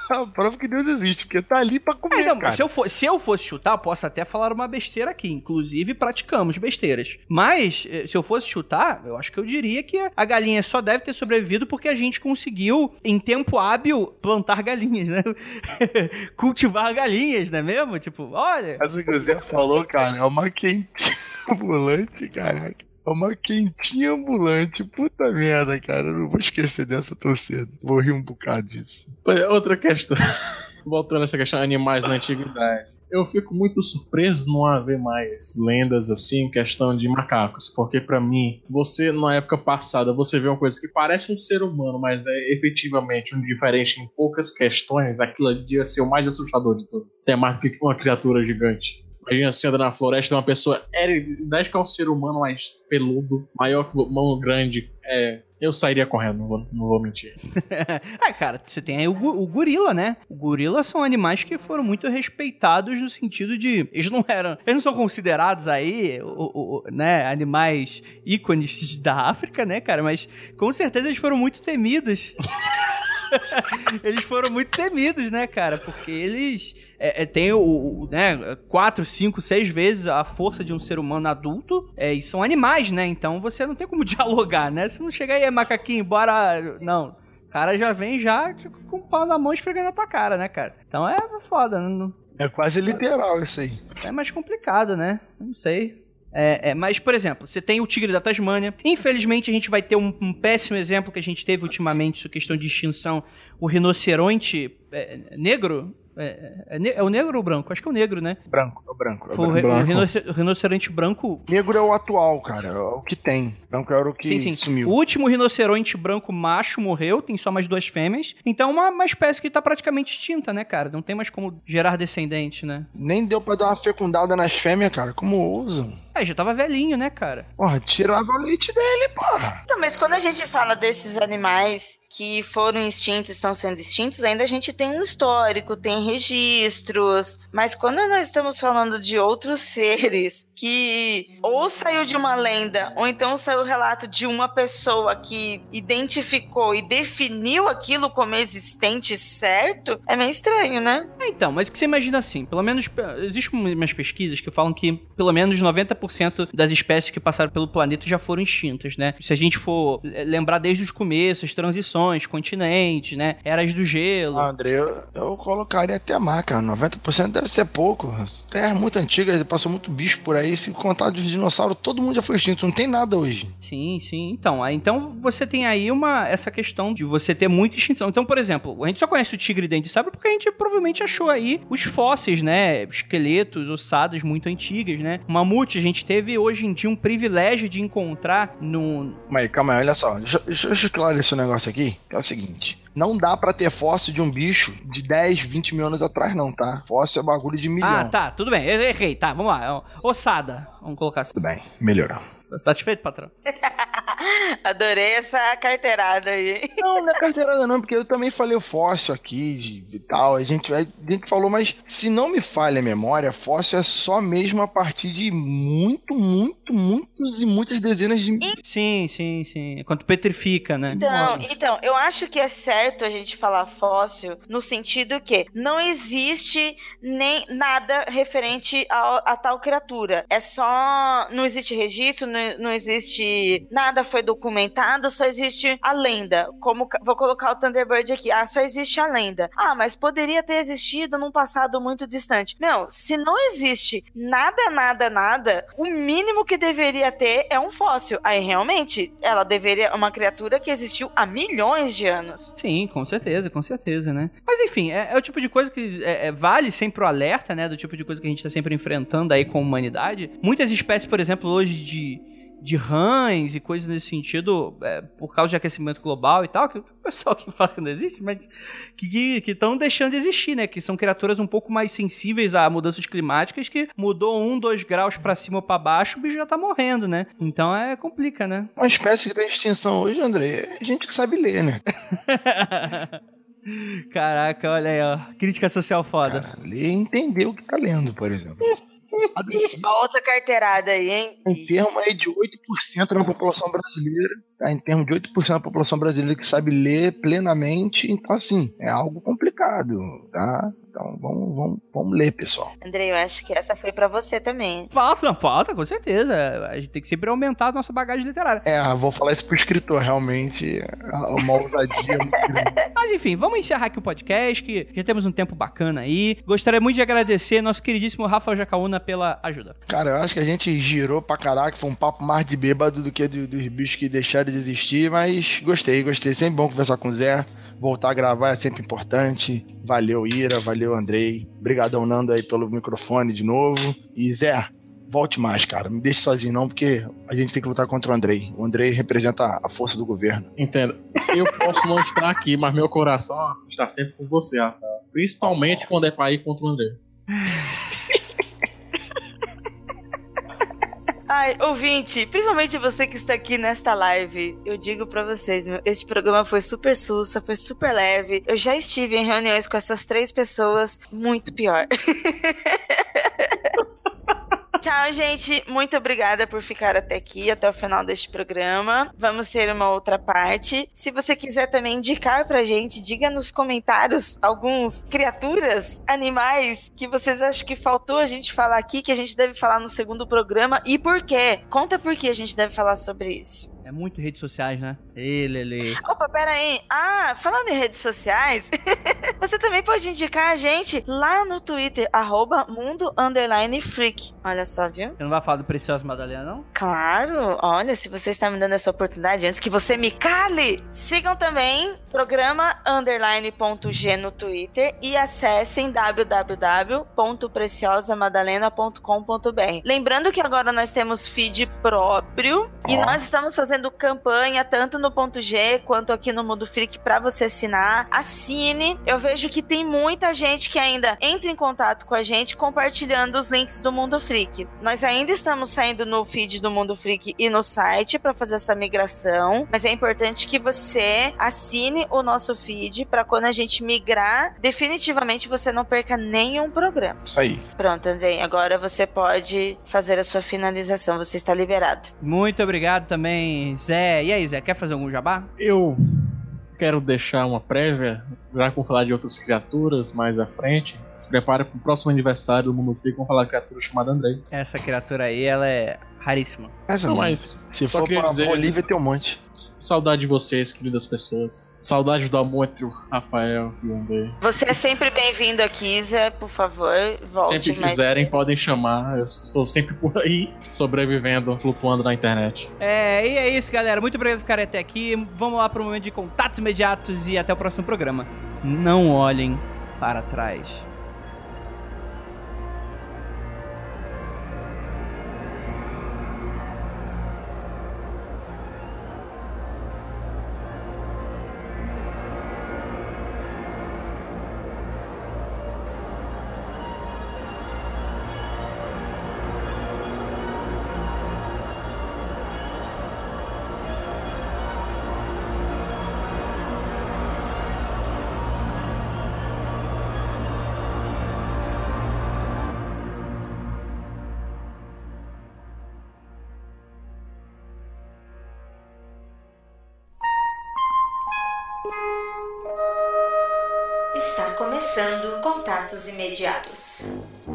a prova que Deus existe, porque tá ali pra comer, É, não, cara. se eu, for, se eu fosse chutar, eu posso até falar uma besteira aqui. Inclusive, praticamos besteiras. Mas, eh, se eu fosse chutar, eu acho que eu diria que a galinha só deve ter sobrevivido porque a gente conseguiu, em tempo hábil, plantar galinhas, né? Cultivar galinhas, não é mesmo? Tipo, olha... Essa que o Zé falou, cara, é uma quentinha ambulante, caraca. É uma quentinha ambulante. Puta merda, cara. Eu não vou esquecer dessa tão cedo. Vou rir um bocado disso. Outra questão. Voltando a essa questão de animais na antiguidade. Eu fico muito surpreso não haver mais lendas assim, questão de macacos. Porque pra mim, você, na época passada, você vê uma coisa que parece um ser humano, mas é efetivamente um diferente em poucas questões. Aquilo devia ser o mais assustador de tudo. Até mais do que uma criatura gigante. Imagina você anda na floresta, uma pessoa é, desde que é um ser humano mais peludo, maior que mão grande, é, eu sairia correndo, não vou, não vou mentir. Ah, cara, você tem aí o, gu- o gorila, né? O gorila são animais que foram muito respeitados no sentido de... Eles não eram... Eles não são considerados aí, o, o, o, né, animais ícones da África, né, cara? Mas com certeza eles foram muito temidos. Eles foram muito temidos, né, cara? Porque eles é, é, têm o, o, né, quatro, cinco, seis vezes a força de um ser humano adulto, é, e são animais, né? Então você não tem como dialogar, né? Se não chegar aí, macaquinho, bora... Não. O cara já vem já tipo, com o pau na mão esfregando na tua cara, né, cara? Então é foda, não... É quase literal isso aí. É mais complicado, né? Não sei... É, é, mas, por exemplo, você tem o tigre da Tasmânia. Infelizmente, a gente vai ter um, um péssimo exemplo que a gente teve ultimamente sobre questão de extinção. O rinoceronte é, negro. É, é, é, é o negro ou o branco? Acho que é o negro, né? Branco, é o branco. É o Foi o, branco. re- o rinoce- o rinoceronte branco. Negro é o atual, cara. É o que tem. Branco era o que Sim, sim. sumiu. O último rinoceronte branco macho morreu, tem só mais duas fêmeas. Então, uma, uma espécie que tá praticamente extinta, né, cara? Não tem mais como gerar descendente, né? Nem deu pra dar uma fecundada nas fêmeas, cara. Como ousam? É, já tava velhinho, né, cara? Porra, tirava o leite dele, porra. Então, mas quando a gente fala desses animais que foram extintos e estão sendo extintos, ainda a gente tem um histórico, tem registros. Mas quando nós estamos falando de outros seres que ou saiu de uma lenda, ou então saiu o relato de uma pessoa que identificou e definiu aquilo como existente certo, é meio estranho, né? É, então, mas o que você imagina assim? Pelo menos, existem umas pesquisas que falam que pelo menos noventa por cento das espécies que passaram pelo planeta já foram extintas, né? Se a gente for lembrar desde os começos, transições, continentes, né? Eras do gelo. Ah, André, eu, eu colocaria até mais, cara. noventa por cento deve ser pouco. Terra muito antiga, passou muito bicho por aí. Se contar dos dinossauros, todo mundo já foi extinto. Não tem nada hoje. Sim, sim. Então, aí, então você tem aí uma, essa questão de você ter muita extinção. Então, por exemplo, a gente só conhece o tigre dente de sabre porque a gente provavelmente achou aí os fósseis, né? Esqueletos, ossadas muito antigas, né? O mamute, a gente teve hoje em dia um privilégio de encontrar no... Calma aí, calma aí, olha só. Deixa, deixa eu esclarecer esse negócio aqui, que é o seguinte. Não dá pra ter fóssil de um bicho de dez, vinte mil anos atrás, não, tá? Fóssil é bagulho de milhão. Ah, tá, tudo bem. Eu errei, tá, vamos lá. Ossada, vamos colocar assim. Tudo bem, melhorou. Satisfeito, patrão? Adorei essa carteirada aí. Não, não é carteirada não, porque eu também falei o fóssil aqui de, e tal, a gente, a gente falou, mas se não me falha a memória, fóssil é só mesmo a partir de muito, muito, muitos e muitas dezenas de... Sim, sim, sim. Quando petrifica, né? Então, então, eu acho que é certo a gente falar fóssil no sentido que não existe nem nada referente a, a tal criatura. É só... Não existe registro, não, não existe... Nada foi documentado, só existe a lenda. Como... Vou colocar o Thunderbird aqui. Ah, só existe a lenda. Ah, mas poderia ter existido num passado muito distante. Meu, se não existe nada, nada, nada, o mínimo que deveria ter é um fóssil. Aí, realmente, ela deveria... Uma criatura que existiu há milhões de anos. Sim, com certeza, com certeza, né? Mas enfim, é, é o tipo de coisa que é, é, vale sempre o alerta, né? Do tipo de coisa que a gente tá sempre enfrentando aí com a humanidade. Muitas espécies, por exemplo, hoje de, de rãs e coisas nesse sentido, é, por causa de aquecimento global e tal, que o pessoal que fala que não existe, mas que estão deixando de existir, né? Que são criaturas um pouco mais sensíveis a mudanças climáticas, que mudou um, dois graus pra cima ou pra baixo, o bicho já tá morrendo, né? Então é complica, né? Uma espécie que tá em extinção hoje, André, é gente que sabe ler, né? Caraca, olha aí, ó. Crítica social foda. Cara, ler e entender o que tá lendo, por exemplo. A outra carteirada aí, hein? Em termos aí de oito por cento da população brasileira, tá? Em termos de oito por cento da população brasileira que sabe ler plenamente, então assim, é algo complicado, tá? Então vamos, vamos, vamos ler, pessoal. Andrei, eu acho que essa foi pra você também. Falta, falta, com certeza. A gente tem que sempre aumentar a nossa bagagem literária. É, vou falar isso pro escritor, realmente, é uma ousadia muito grande. Mas enfim, vamos encerrar aqui o podcast, que já temos um tempo bacana aí. Gostaria muito de agradecer nosso queridíssimo Rafael Jacaúna pela ajuda. Cara, eu acho que a gente girou pra caraca, foi um papo mais de bêbado do que do, dos bichos que deixaram de existir, mas gostei, gostei. Sempre bom conversar com o Zé. Voltar a gravar é sempre importante. Valeu, Ira, valeu, Andrei. Obrigadão, Nando, aí pelo microfone de novo. E Zé, volte mais, cara. Não me deixe sozinho não, porque a gente tem que lutar contra o Andrei. O Andrei representa a força do governo. Entendo. Eu posso não estar aqui, mas meu coração está sempre com você, Rafael. Principalmente quando é pra ir contra o Andrei. Ai, ouvinte, principalmente você que está aqui nesta live, eu digo pra vocês, meu, este programa foi super sussa, foi super leve. Eu já estive em reuniões com essas três pessoas, muito pior. Tchau, gente. Muito obrigada por ficar até aqui, até o final deste programa. Vamos ter uma outra parte. Se você quiser também indicar pra gente, diga nos comentários alguns criaturas, animais que vocês acham que faltou a gente falar aqui, que a gente deve falar no segundo programa e por quê. Conta por que a gente deve falar sobre isso. É muito redes sociais, né? Ele, ele. Opa, pera aí. Ah, falando em redes sociais, você também pode indicar a gente lá no Twitter, arroba mundo underline freak. Olha só, viu? Você não vai falar do Preciosa Madalena, não? Claro. Olha, se você está me dando essa oportunidade, antes que você me cale, sigam também programa underline ponto g no Twitter e acessem w w w ponto preciosa madalena ponto com ponto b r. Lembrando que agora nós temos feed próprio e Ó. nós estamos fazendo campanha tanto no Ponto G quanto aqui no Mundo Freak para você assinar. Assine. Eu vejo que tem muita gente que ainda entra em contato com a gente compartilhando os links do Mundo Freak. Nós ainda estamos saindo no feed do Mundo Freak e no site para fazer essa migração, mas é importante que você assine o nosso feed para quando a gente migrar, definitivamente você não perca nenhum programa. Isso aí. Pronto, Andrei. Agora você pode fazer a sua finalização. Você está liberado. Muito obrigado também, Zé. E aí, Zé, quer fazer algum jabá? Eu quero deixar uma prévia, já que vamos falar de outras criaturas mais à frente. Se prepare para o próximo aniversário do Mundo Freak, vamos falar de criatura chamada Andrei. Essa criatura aí, ela é raríssima. Essa Não, não, mas se só for queria pra dizer- Bolívia tem um monte. Saudade de vocês, queridas pessoas. Saudade do amor entre o Rafael e o Andrei. Você é sempre bem-vindo aqui, Zé. Por favor, volte. Sempre mais quiserem, vezes. podem chamar. Eu estou sempre por aí, sobrevivendo, flutuando na internet. É, e é isso, galera. Muito obrigado por ficarem até aqui. Vamos lá para o momento de contatos imediatos e até o próximo programa. Não olhem para trás. Está começando Contatos Imediatos.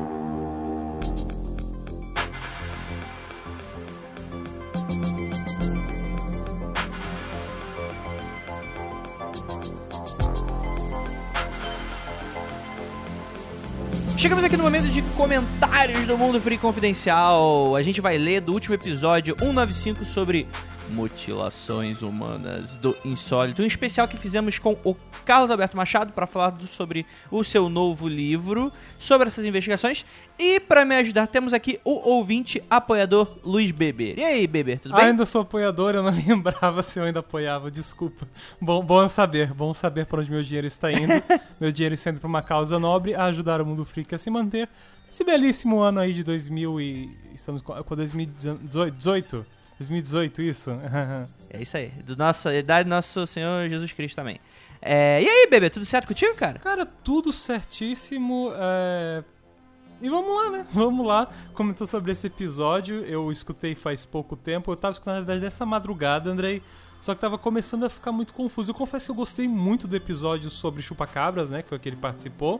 Chegamos aqui no momento de comentários do Mundo Freak Confidencial. A gente vai ler do último episódio cento e noventa e cinco sobre mutilações humanas do insólito. Um especial que fizemos com o Carlos Alberto Machado para falar do, sobre o seu novo livro, sobre essas investigações. E para me ajudar, temos aqui o ouvinte apoiador Luiz Beber. E aí, Beber, tudo Ah, bem? ainda sou apoiador, eu não lembrava se eu ainda apoiava, desculpa. Bom, bom saber, bom saber para onde meu dinheiro está indo. Meu dinheiro está indo para uma causa nobre, a ajudar o Mundo Freak a se manter. Esse belíssimo ano aí de dois mil e... Estamos com com dois mil e dezoito? dois mil e dezoito, isso? É isso aí, do nosso, da nosso Senhor Jesus Cristo também. É, e aí, Beber, tudo certo contigo, cara? Cara, tudo certíssimo. É... E vamos lá, né? Vamos lá. Comentou sobre esse episódio. Eu escutei faz pouco tempo. Eu tava escutando, na verdade, dessa madrugada, Andrei. Só que tava começando a ficar muito confuso. Eu confesso que eu gostei muito do episódio sobre Chupacabras, né? Que foi o que ele participou.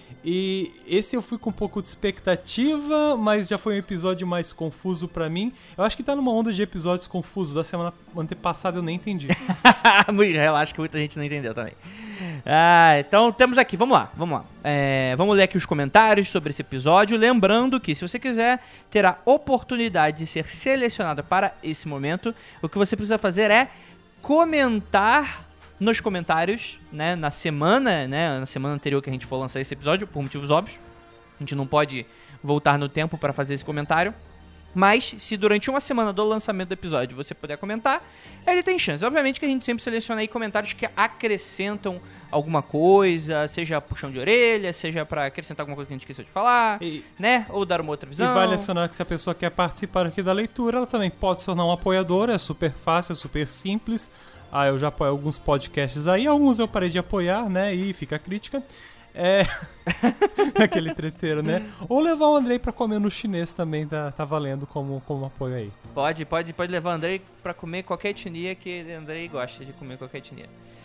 E esse eu fui com um pouco de expectativa, mas já foi um episódio mais confuso pra mim. Eu acho que tá numa onda de episódios confusos. Da semana antepassada eu nem entendi. Relaxa que muita gente não entendeu também. Ah, então temos aqui, vamos lá, vamos lá. É, vamos ler aqui os comentários sobre esse episódio. Lembrando que se você quiser ter a oportunidade de ser selecionado para esse momento, o que você precisa fazer é comentar nos comentários, né, na semana, né, na semana anterior que a gente for lançar esse episódio, por motivos óbvios. A gente não pode voltar no tempo para fazer esse comentário. Mas, se durante uma semana do lançamento do episódio você puder comentar, ele tem chance. Obviamente que a gente sempre seleciona aí comentários que acrescentam alguma coisa, seja puxão de orelha, seja pra acrescentar alguma coisa que a gente esqueceu de falar, e, né? Ou dar uma outra visão. E vale adicionar que se a pessoa quer participar aqui da leitura, ela também pode se tornar um apoiador, é super fácil, é super simples. Ah, eu já apoio alguns podcasts aí, alguns eu parei de apoiar, né? E fica a crítica. É. Aquele treteiro, né? Ou levar o Andrei pra comer no chinês também, tá, tá valendo como, como apoio aí. Pode, pode, pode levar o Andrei pra comer qualquer etnia que o Andrei gosta de comer qualquer etnia.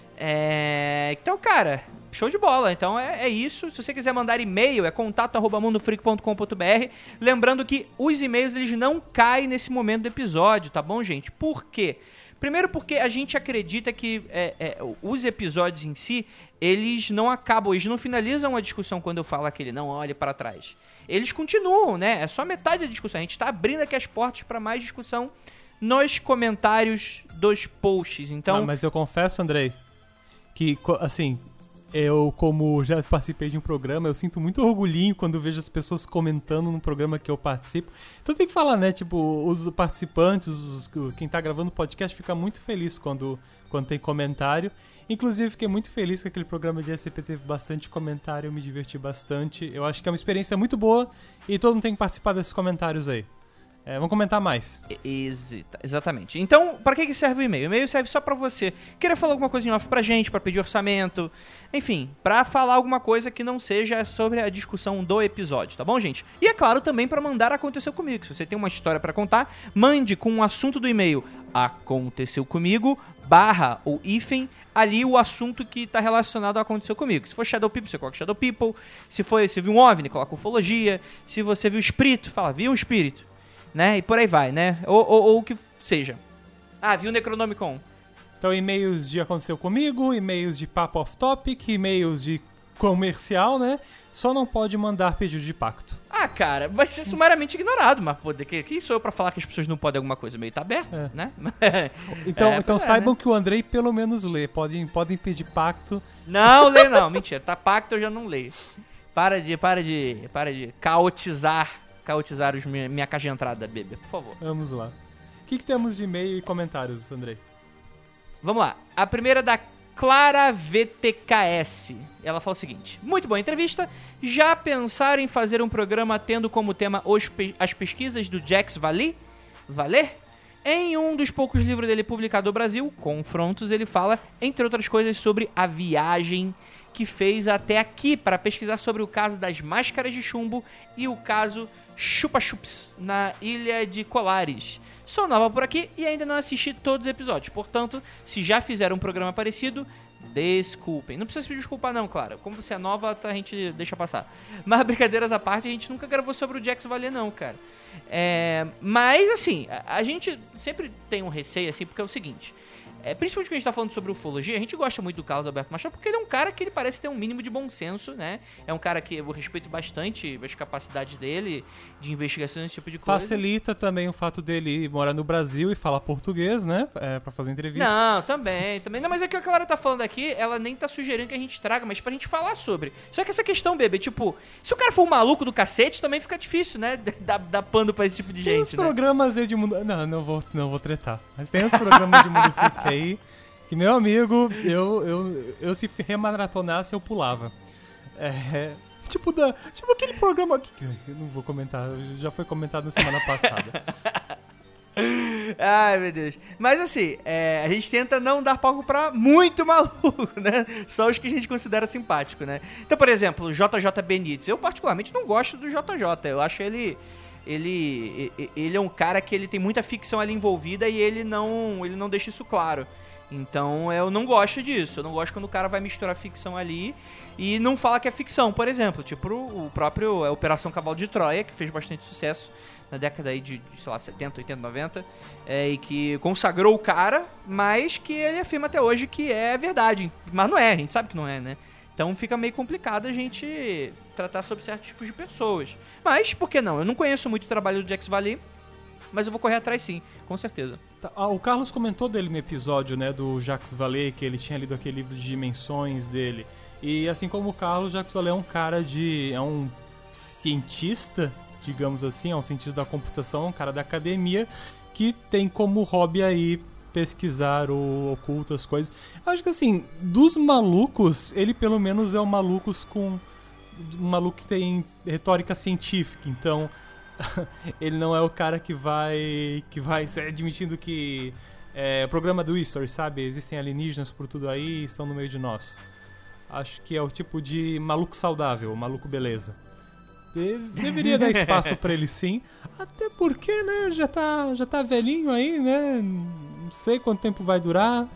É... Então, cara, show de bola. Então é, é isso. Se você quiser mandar e-mail, é contato arroba mundofreak ponto com ponto br. Lembrando que os e-mails eles não caem nesse momento do episódio, tá bom, gente? Por quê? Primeiro porque a gente acredita que é, é, os episódios em si, eles não acabam, eles não finalizam a discussão quando eu falo aquele não olhe para trás. Eles continuam, né? É só metade da discussão. A gente tá abrindo aqui as portas para mais discussão nos comentários dos posts. Então, ah, mas eu confesso, Andrei, que, assim, eu, como já participei de um programa, eu sinto muito orgulhinho quando vejo as pessoas comentando num programa que eu participo. Então tem que falar, né? Tipo, os participantes, os, quem tá gravando o podcast fica muito feliz quando, quando tem comentário. Inclusive, fiquei muito feliz que aquele programa de S C P teve bastante comentário, eu me diverti bastante. Eu acho que é uma experiência muito boa e todo mundo tem que participar desses comentários aí. É, vamos comentar mais. Exata, exatamente. Então, para que serve o e-mail? O e-mail serve só para você querer falar alguma coisa em off pra gente, para pedir orçamento, enfim, para falar alguma coisa que não seja sobre a discussão do episódio, tá bom, gente? E é claro também para mandar Aconteceu Comigo. Se você tem uma história para contar, mande com o assunto do e-mail Aconteceu Comigo, barra ou hífen, ali o assunto que tá relacionado ao Aconteceu Comigo. Se for Shadow People, você coloca Shadow People. Se for, você viu um OVNI, coloca ufologia. Se você viu espírito, fala, viu um espírito. Né? E por aí vai, né? Ou, ou, ou o que seja. Ah, viu o Necronomicon. Então, e-mails de Aconteceu Comigo, e-mails de Papo Off Topic, e-mails de comercial, né? Só não pode mandar pedido de pacto. Ah, cara, vai ser sumariamente ignorado, mas pô, que, quem sou eu pra falar que as pessoas não podem alguma coisa? Meio tá aberto, é. Né? Então, é, então é, saibam né? que o Andrei pelo menos lê. Podem, podem pedir pacto. Não, lê não, mentira. Tá pacto, eu já não leio. Para de, para de, para de caotizar. Caotizar os minha, minha caixa de entrada, bebê, por favor. Vamos lá. O que, que temos de e-mail e comentários, Andrei? Vamos lá. A primeira é da Clara V T K S. Ela fala o seguinte: muito boa entrevista. Já pensaram em fazer um programa tendo como tema os pe- as pesquisas do Jacques Vallée? Valer? Em um dos poucos livros dele publicado no Brasil, Confrontos, ele fala, entre outras coisas, sobre a viagem que fez até aqui para pesquisar sobre o caso das máscaras de chumbo e o caso Chupa-Chups, na ilha de Colares. Sou nova por aqui e ainda não assisti todos os episódios, portanto, se já fizeram um programa parecido, desculpem. Não precisa se desculpar não, claro. Como você é nova, a gente deixa passar. Mas brincadeiras à parte, a gente nunca gravou sobre o Jacques Vallée não, cara. É, mas, assim, a, a gente sempre tem um receio, assim, porque é o seguinte... É, principalmente quando a gente tá falando sobre ufologia, a gente gosta muito do Carlos Alberto Machado porque ele é um cara que ele parece ter um mínimo de bom senso, né? É um cara que eu respeito bastante as capacidades dele de investigação, esse tipo de coisa. Facilita também o fato dele morar no Brasil e falar português, né? É, pra fazer entrevista. Não, também, também. Não, mas é que o que a Clara tá falando aqui, ela nem tá sugerindo que a gente traga, mas pra gente falar sobre. Só que essa questão, bebê, tipo, se o cara for um maluco do cacete, também fica difícil, né? Dar, dar pano pra esse tipo de tem gente, uns né? programas aí de mundo... Não, não vou, não vou tretar. Mas tem uns programas de mundo freak aí que, meu amigo, eu, eu, eu se remaratonasse, eu pulava. É... Tipo, da, tipo aquele programa... Que, eu não vou comentar, já foi comentado na semana passada. Ai, meu Deus. Mas assim, é, a gente tenta não dar palco pra muito maluco, né? Só os que a gente considera simpático, né? Então, por exemplo, o J J Benítez. Eu particularmente não gosto do J J. Eu acho ele... Ele, ele é um cara que ele tem muita ficção ali envolvida e ele não, ele não deixa isso claro. Então eu não gosto disso. Eu não gosto quando o cara vai misturar ficção ali e não fala que é ficção, por exemplo. Tipo o próprio a Operação Cavalo de Troia, que fez bastante sucesso na década aí de, de sei lá, setenta, oitenta, noventa. É, e que consagrou o cara, mas que ele afirma até hoje que é verdade. Mas não é, a gente sabe que não é, né? Então fica meio complicado a gente tratar sobre certos tipos de pessoas. Mas, por que não? Eu não conheço muito o trabalho do Jacques Vallée, mas eu vou correr atrás sim, com certeza. Tá, ah, o Carlos comentou dele no episódio, né, do Jacques Vallée, que ele tinha lido aquele livro de dimensões dele. E assim como o Carlos, Jacques Vallée é um cara de... é um cientista, digamos assim, é um cientista da computação, um cara da academia, que tem como hobby aí pesquisar o oculto, as coisas. Eu acho que assim, dos malucos, ele pelo menos é um malucos com... um maluco que tem retórica científica, então ele não é o cara que vai que vai admitindo que é o programa do History, sabe? Existem alienígenas por tudo aí e estão no meio de nós. Acho que é o tipo de maluco saudável, maluco beleza. De- deveria dar espaço pra ele sim, até porque, né, já tá, já tá velhinho aí, né? Não sei quanto tempo vai durar.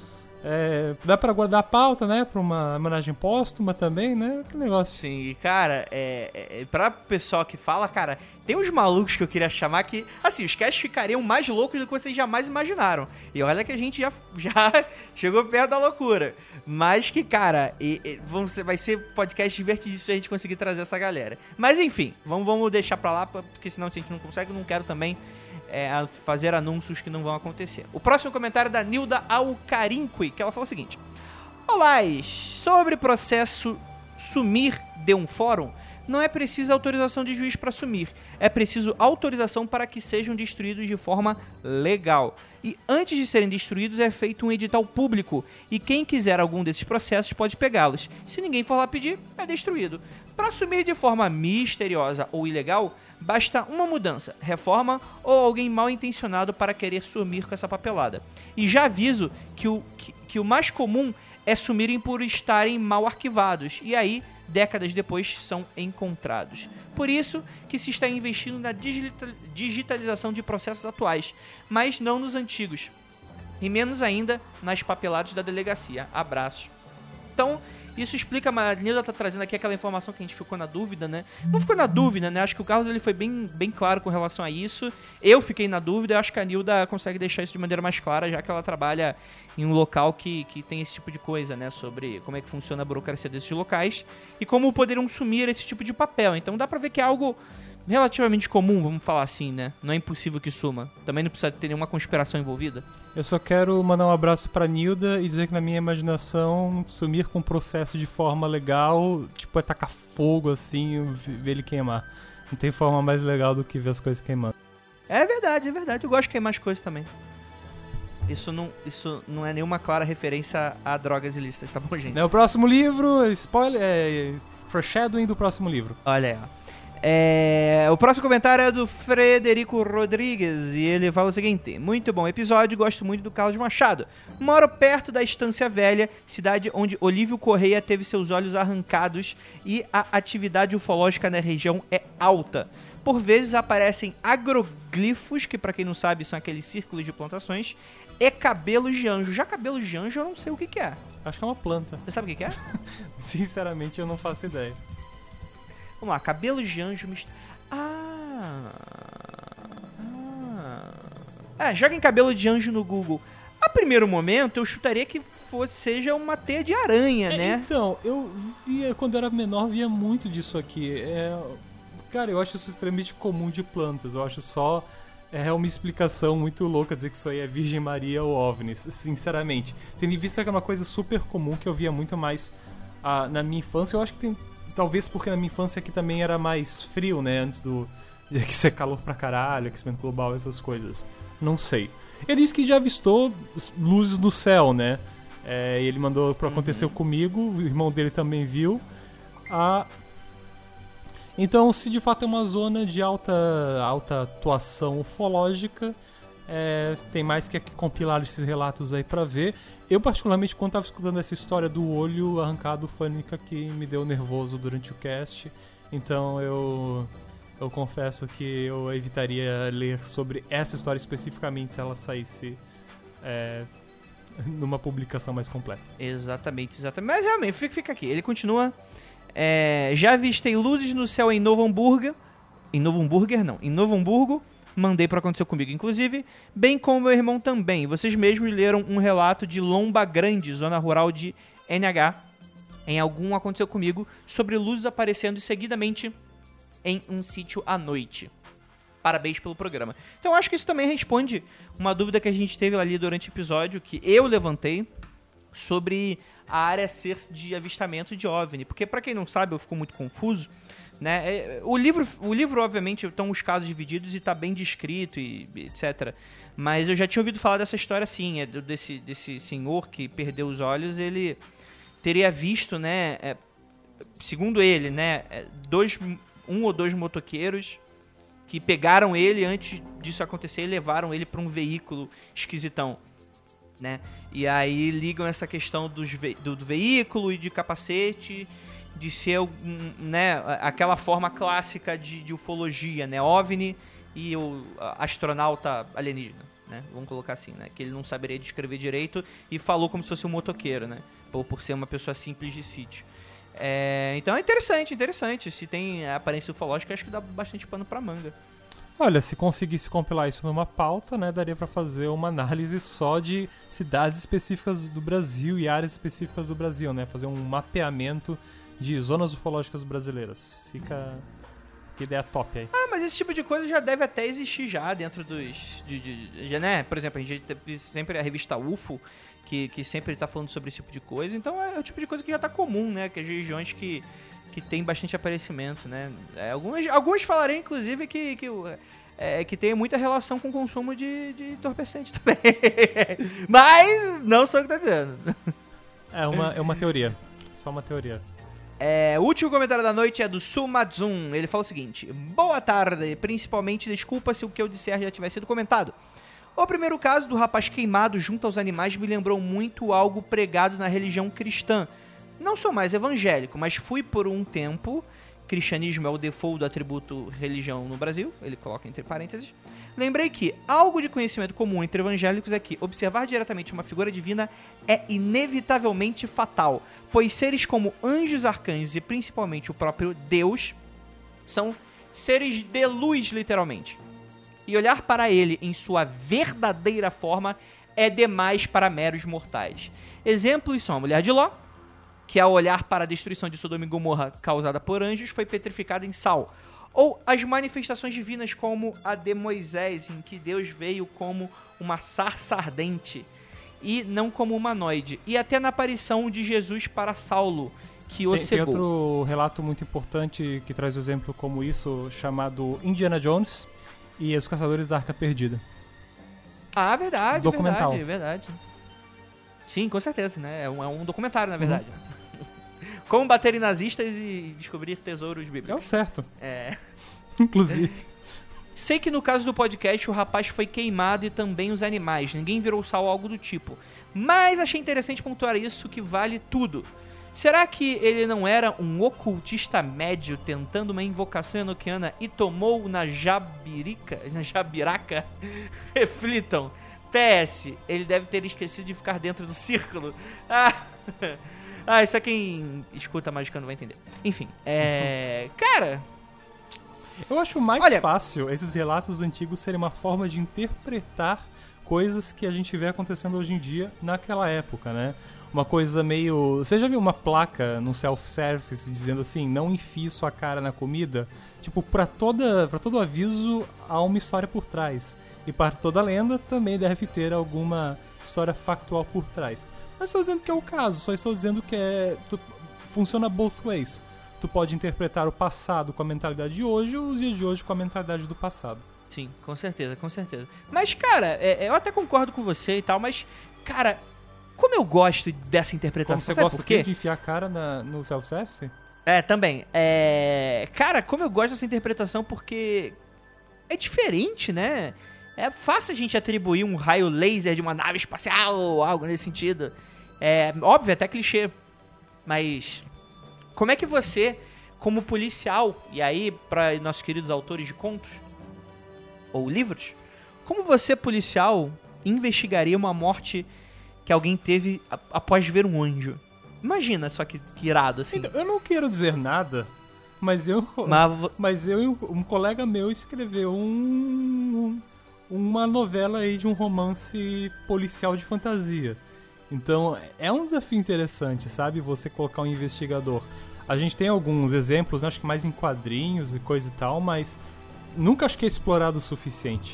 É, dá pra guardar a pauta, né? Pra uma homenagem póstuma também, né? Que negócio. Sim, e cara, é, é, pra pessoal que fala, cara, tem uns malucos que eu queria chamar que, assim, os casts ficariam mais loucos do que vocês jamais imaginaram. E olha que a gente já, já chegou perto da loucura. Mas que, cara, e, e, vão ser, vai ser podcast divertidíssimo se a gente conseguir trazer essa galera. Mas enfim, vamos, vamos deixar pra lá, porque senão se a gente não consegue, eu não quero também É, a fazer anúncios que não vão acontecer. O próximo comentário é da Nilda Alcarinqui, que ela falou o seguinte: olá, sobre processo sumir de um fórum, não é preciso autorização de juiz para sumir, é preciso autorização para que sejam destruídos de forma legal. E antes de serem destruídos é feito um edital público, e quem quiser algum desses processos pode pegá-los. Se ninguém for lá pedir, é destruído. Para sumir de forma misteriosa ou ilegal, basta uma mudança, reforma ou alguém mal intencionado para querer sumir com essa papelada. E já aviso que o, que, que o mais comum é sumirem por estarem mal arquivados, e aí, décadas depois, são encontrados. Por isso que se está investindo na digitalização de processos atuais, mas não nos antigos, e menos ainda nas papeladas da delegacia. Abraços. Então, isso explica, a Nilda tá trazendo aqui aquela informação que a gente ficou na dúvida, né? Não ficou na dúvida, né? Acho que o Carlos ele foi bem, bem claro com relação a isso. Eu fiquei na dúvida, eu acho que a Nilda consegue deixar isso de maneira mais clara, já que ela trabalha em um local que, que tem esse tipo de coisa, né? Sobre como é que funciona a burocracia desses locais e como poderiam sumir esse tipo de papel. Então dá pra ver que é algo relativamente comum, vamos falar assim, né? Não é impossível que suma. Também não precisa ter nenhuma conspiração envolvida. Eu só quero mandar um abraço pra Nilda e dizer que na minha imaginação, sumir com o processo de forma legal, tipo, é tacar fogo assim e ver ele queimar. Não tem forma mais legal do que ver as coisas queimando. É verdade, é verdade. Eu gosto de queimar as coisas também. Isso não, isso não é nenhuma clara referência a drogas ilícitas, tá bom, gente? É o próximo livro, spoiler, é, foreshadowing do próximo livro. Olha aí, ó. É, o próximo comentário é do Frederico Rodrigues e ele fala o seguinte: muito bom episódio, gosto muito do Carlos Machado. Moro perto da Estância Velha, cidade onde Olívio Correia teve seus olhos arrancados e a atividade ufológica na região é alta. Por vezes aparecem agroglifos, que pra quem não sabe são aqueles círculos de plantações, e cabelos de anjo. Já cabelos de anjo eu não sei o que que é. Acho que é uma planta. Você sabe o que que é? Sinceramente eu não faço ideia. Vamos lá, cabelos de anjo... Mist... Ah... ah... É, joga em cabelo de anjo no Google. A primeiro momento, eu chutaria que fosse, seja uma teia de aranha, é, né? Então, eu via, quando era menor, via muito disso aqui. É, cara, eu acho isso extremamente comum de plantas. Eu acho só... É uma explicação muito louca dizer que isso aí é Virgem Maria ou OVNIs, sinceramente. Tendo em vista que é uma coisa super comum que eu via muito mais ah, na minha infância. Eu acho que tem... Talvez porque na minha infância aqui também era mais frio, né? Antes do de ser calor pra caralho, aquecimento global, essas coisas. Não sei. Ele disse que já avistou luzes no céu, né? É, ele mandou pra acontecer uhum. comigo, o irmão dele também viu. Ah, então, se de fato é uma zona de alta, alta atuação ufológica, É, tem mais que compilar esses relatos aí pra ver. Eu, particularmente, quando tava escutando essa história do olho arrancado, foi a única que me deu nervoso durante o cast. Então eu, eu confesso que eu evitaria ler sobre essa história especificamente se ela saísse é, numa publicação mais completa. Exatamente, exatamente. Mas realmente, fica, fica aqui. Ele continua. É, já avistei luzes no céu em Novo Hamburgo. Em Novo Hamburger, não. Em Novo Hamburgo. Mandei para acontecer comigo, inclusive, bem como meu irmão também. Vocês mesmos leram um relato de Lomba Grande, zona rural de N H, em algum aconteceu comigo, sobre luzes aparecendo seguidamente em um sítio à noite. Parabéns pelo programa. Então, acho que isso também responde uma dúvida que a gente teve ali durante o episódio, que eu levantei, sobre a área ser de avistamento de OVNI. Porque, para quem não sabe, eu fico muito confuso, né? O livro, o livro, obviamente, estão os casos divididos e está bem descrito e etcétera. Mas eu já tinha ouvido falar dessa história, sim, é, desse, desse senhor que perdeu os olhos. Ele teria visto, né, é, segundo ele, né, dois, um ou dois motoqueiros que pegaram ele antes disso acontecer e levaram ele para um veículo esquisitão, né? E aí ligam essa questão dos ve- do, do veículo e de capacete, de ser, né, aquela forma clássica de, de ufologia, né, OVNI e o astronauta alienígena, né, vamos colocar assim, né, que ele não saberia descrever direito e falou como se fosse um motoqueiro, né, por, por ser uma pessoa simples de sítio. É, então é interessante, interessante, se tem aparência ufológica, acho que dá bastante pano pra manga. Olha, se conseguisse compilar isso numa pauta, né, daria pra fazer uma análise só de cidades específicas do Brasil e áreas específicas do Brasil, né, fazer um mapeamento de zonas ufológicas brasileiras. Fica... Que ideia top aí. Ah, mas esse tipo de coisa já deve até existir já dentro dos... De, de, de, né? Por exemplo, a gente teve sempre a revista U F O, que, que sempre tá falando sobre esse tipo de coisa. Então é o tipo de coisa que já tá comum, né? Que as regiões que, que tem bastante aparecimento, né? É, algumas, alguns falariam, inclusive, que, que, é, que tem muita relação com o consumo de, de entorpecente também. Mas não sou o que tá dizendo. É uma, é uma teoria. Só uma teoria. É, o último comentário da noite é do Sumadzum. Ele fala o seguinte: boa tarde, principalmente desculpa se o que eu disser já tivesse sido comentado. O primeiro caso do rapaz queimado junto aos animais me lembrou muito algo pregado na religião cristã. Não sou mais evangélico, mas fui por um tempo. Cristianismo é o default do atributo religião no Brasil, ele coloca entre parênteses. Lembrei que algo de conhecimento comum entre evangélicos é que observar diretamente uma figura divina é inevitavelmente fatal, pois seres como anjos, arcanjos e principalmente o próprio Deus são seres de luz, literalmente. E olhar para ele em sua verdadeira forma é demais para meros mortais. Exemplos são a mulher de Ló, que ao olhar para a destruição de Sodoma e Gomorra causada por anjos foi petrificada em sal. Ou as manifestações divinas como a de Moisés, em que Deus veio como uma sarça ardente e não como humanoide. E até na aparição de Jesus para Saulo, que o tem, tem cegou. outro relato muito importante que traz o exemplo como isso, chamado Indiana Jones e os Caçadores da Arca Perdida. Ah, verdade, Documental. verdade, verdade. Sim, com certeza, né? É um, é um documentário, na verdade. Uhum. Como bater em nazistas e descobrir tesouros bíblicos. É o certo. É. Inclusive. Sei que no caso do podcast o rapaz foi queimado e também os animais. Ninguém virou sal ou algo do tipo. Mas achei interessante pontuar isso, que vale tudo. Será que ele não era um ocultista médio tentando uma invocação enoquiana e tomou na jabirica? Na jabiraca? Reflitam. P S. Ele deve ter esquecido de ficar dentro do círculo. Ah... Ah, isso é quem escuta Magicando não vai entender. Enfim, é... Cara... Eu acho mais Olha... fácil esses relatos antigos serem uma forma de interpretar coisas que a gente vê acontecendo hoje em dia naquela época, né? Uma coisa meio... Você já viu uma placa no self-service dizendo assim, não enfie sua cara na comida? Tipo, pra, toda, pra todo aviso há uma história por trás. E para toda lenda também deve ter alguma história factual por trás. Não estou dizendo que é o caso, só estou dizendo que é, tu, funciona both ways. Tu pode interpretar o passado com a mentalidade de hoje ou os dias de hoje com a mentalidade do passado. Sim, com certeza, com certeza. Mas, cara, é, eu até concordo com você e tal, mas, cara, como eu gosto dessa interpretação, Como você sabe gosta por quê? de enfiar a cara na, no self-service? É, também. É... Cara, como eu gosto dessa interpretação porque é diferente, né? é fácil a gente atribuir um raio laser de uma nave espacial ou algo nesse sentido. É óbvio, até clichê. Mas como é que você, como policial, e aí para nossos queridos autores de contos ou livros, como você, policial, investigaria uma morte que alguém teve a- após ver um anjo? Imagina só que, que irado, assim. Então, eu não quero dizer nada, mas eu, Mas vo- mas eu e um, um colega meu escreveu um, uma novela aí de um romance policial de fantasia. Então, é um desafio interessante, sabe? Você colocar um investigador. A gente tem alguns exemplos, né? Acho que mais em quadrinhos e coisa e tal, mas nunca acho que é explorado o suficiente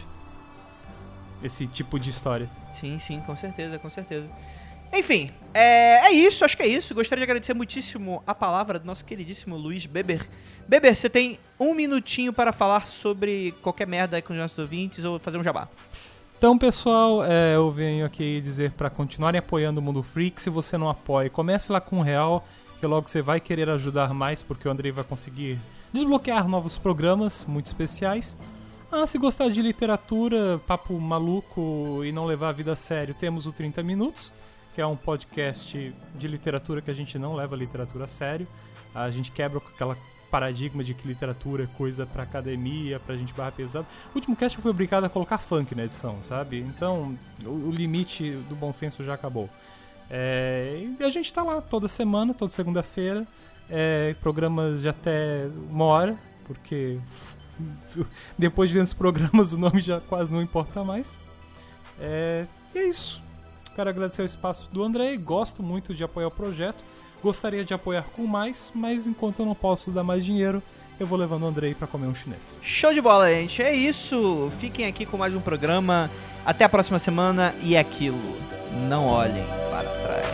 esse tipo de história. Sim, sim, com certeza, com certeza. Enfim, é, é isso, acho que é isso. Gostaria de agradecer muitíssimo a palavra do nosso queridíssimo Luiz Beber. Beber, você tem um minutinho para falar sobre qualquer merda aí com os nossos ouvintes ou fazer um jabá. Então, pessoal, é, eu venho aqui dizer para continuarem apoiando o Mundo Freak. Se você não apoia, comece lá com um real, que logo você vai querer ajudar mais, porque o Andrei vai conseguir desbloquear novos programas muito especiais. Ah, se gostar de literatura, papo maluco e não levar a vida a sério, temos o trinta Minutos, que é um podcast de literatura que a gente não leva a literatura a sério. A gente quebra com aquela paradigma de que literatura é coisa pra academia, pra gente barra pesada. O último cast eu fui obrigado a colocar funk na edição, sabe? Então, o, o limite do bom senso já acabou. É, e a gente tá lá toda semana, toda segunda-feira, é, programas de até uma hora, porque depois de tantos programas o nome já quase não importa mais. É, e é isso. Quero agradecer o espaço do Andrei, gosto muito de apoiar o projeto, gostaria de apoiar com mais, mas enquanto eu não posso dar mais dinheiro, eu vou levando o Andrei pra comer um chinês. Show de bola, gente. É isso. Fiquem aqui com mais um programa. Até a próxima semana. E é aquilo. Não olhem para trás.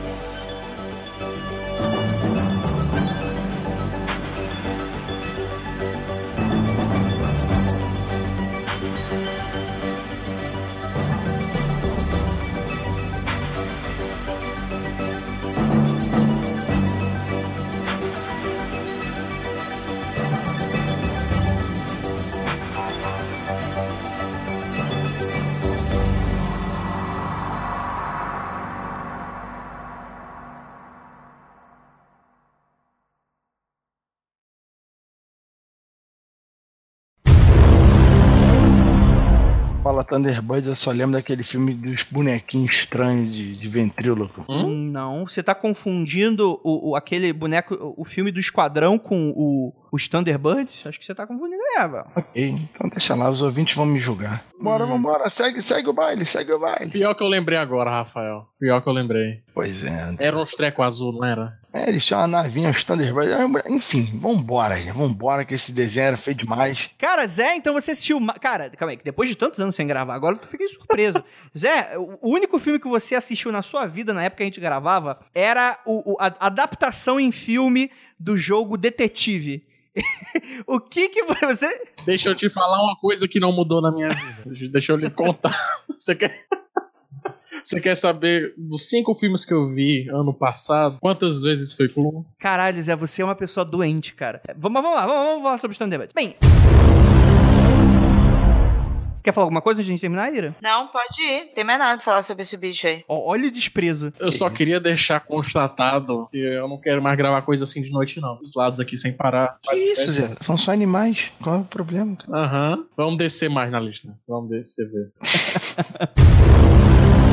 Fala Thunderbirds, eu só lembro daquele filme dos bonequinhos estranhos de, de ventríloco. Hum? Não, você tá confundindo o, o- aquele boneco, o, o filme do Esquadrão com o, os Thunderbirds? Acho que você tá confundindo, é, velho. Ok, então deixa lá, os ouvintes vão me julgar. Bora, vambora, segue, segue o baile, segue o baile. Pior que eu lembrei agora, Rafael. Pior que eu lembrei. Pois é. Era uns treco azul, não era? É, eles tinham uma navinha, os Thunderbirds. Enfim, vambora, gente. Vambora, que esse desenho era feio demais. Cara, Zé, então você assistiu... ma- Cara, calma aí, que depois de tantos anos sem gravar, agora eu fiquei surpreso. Zé, o o único filme que você assistiu na sua vida, na época que a gente gravava, era o, o- a adaptação em filme do jogo Detetive. O que que você... Deixa eu te falar uma coisa que não mudou na minha vida. Deixa eu lhe contar. Você quer... Você quer saber dos cinco filmes que eu vi ano passado, quantas vezes foi Clube? Caralho, Zé, você é uma pessoa doente, cara. Vamos, vamos lá, vamos, vamos falar sobre os Thunderbirds. Bem... Quer falar alguma coisa antes de a gente terminar, Ira? Não, pode ir. Não tem mais nada pra falar sobre esse bicho aí. Ó, olha o desprezo. Eu só queria deixar constatado que eu não quero mais gravar coisa assim de noite, não. Os lados aqui sem parar. Que isso, Zé? São só animais. Qual é o problema, cara? Aham. Vamos descer mais na lista. Vamos descer, ver.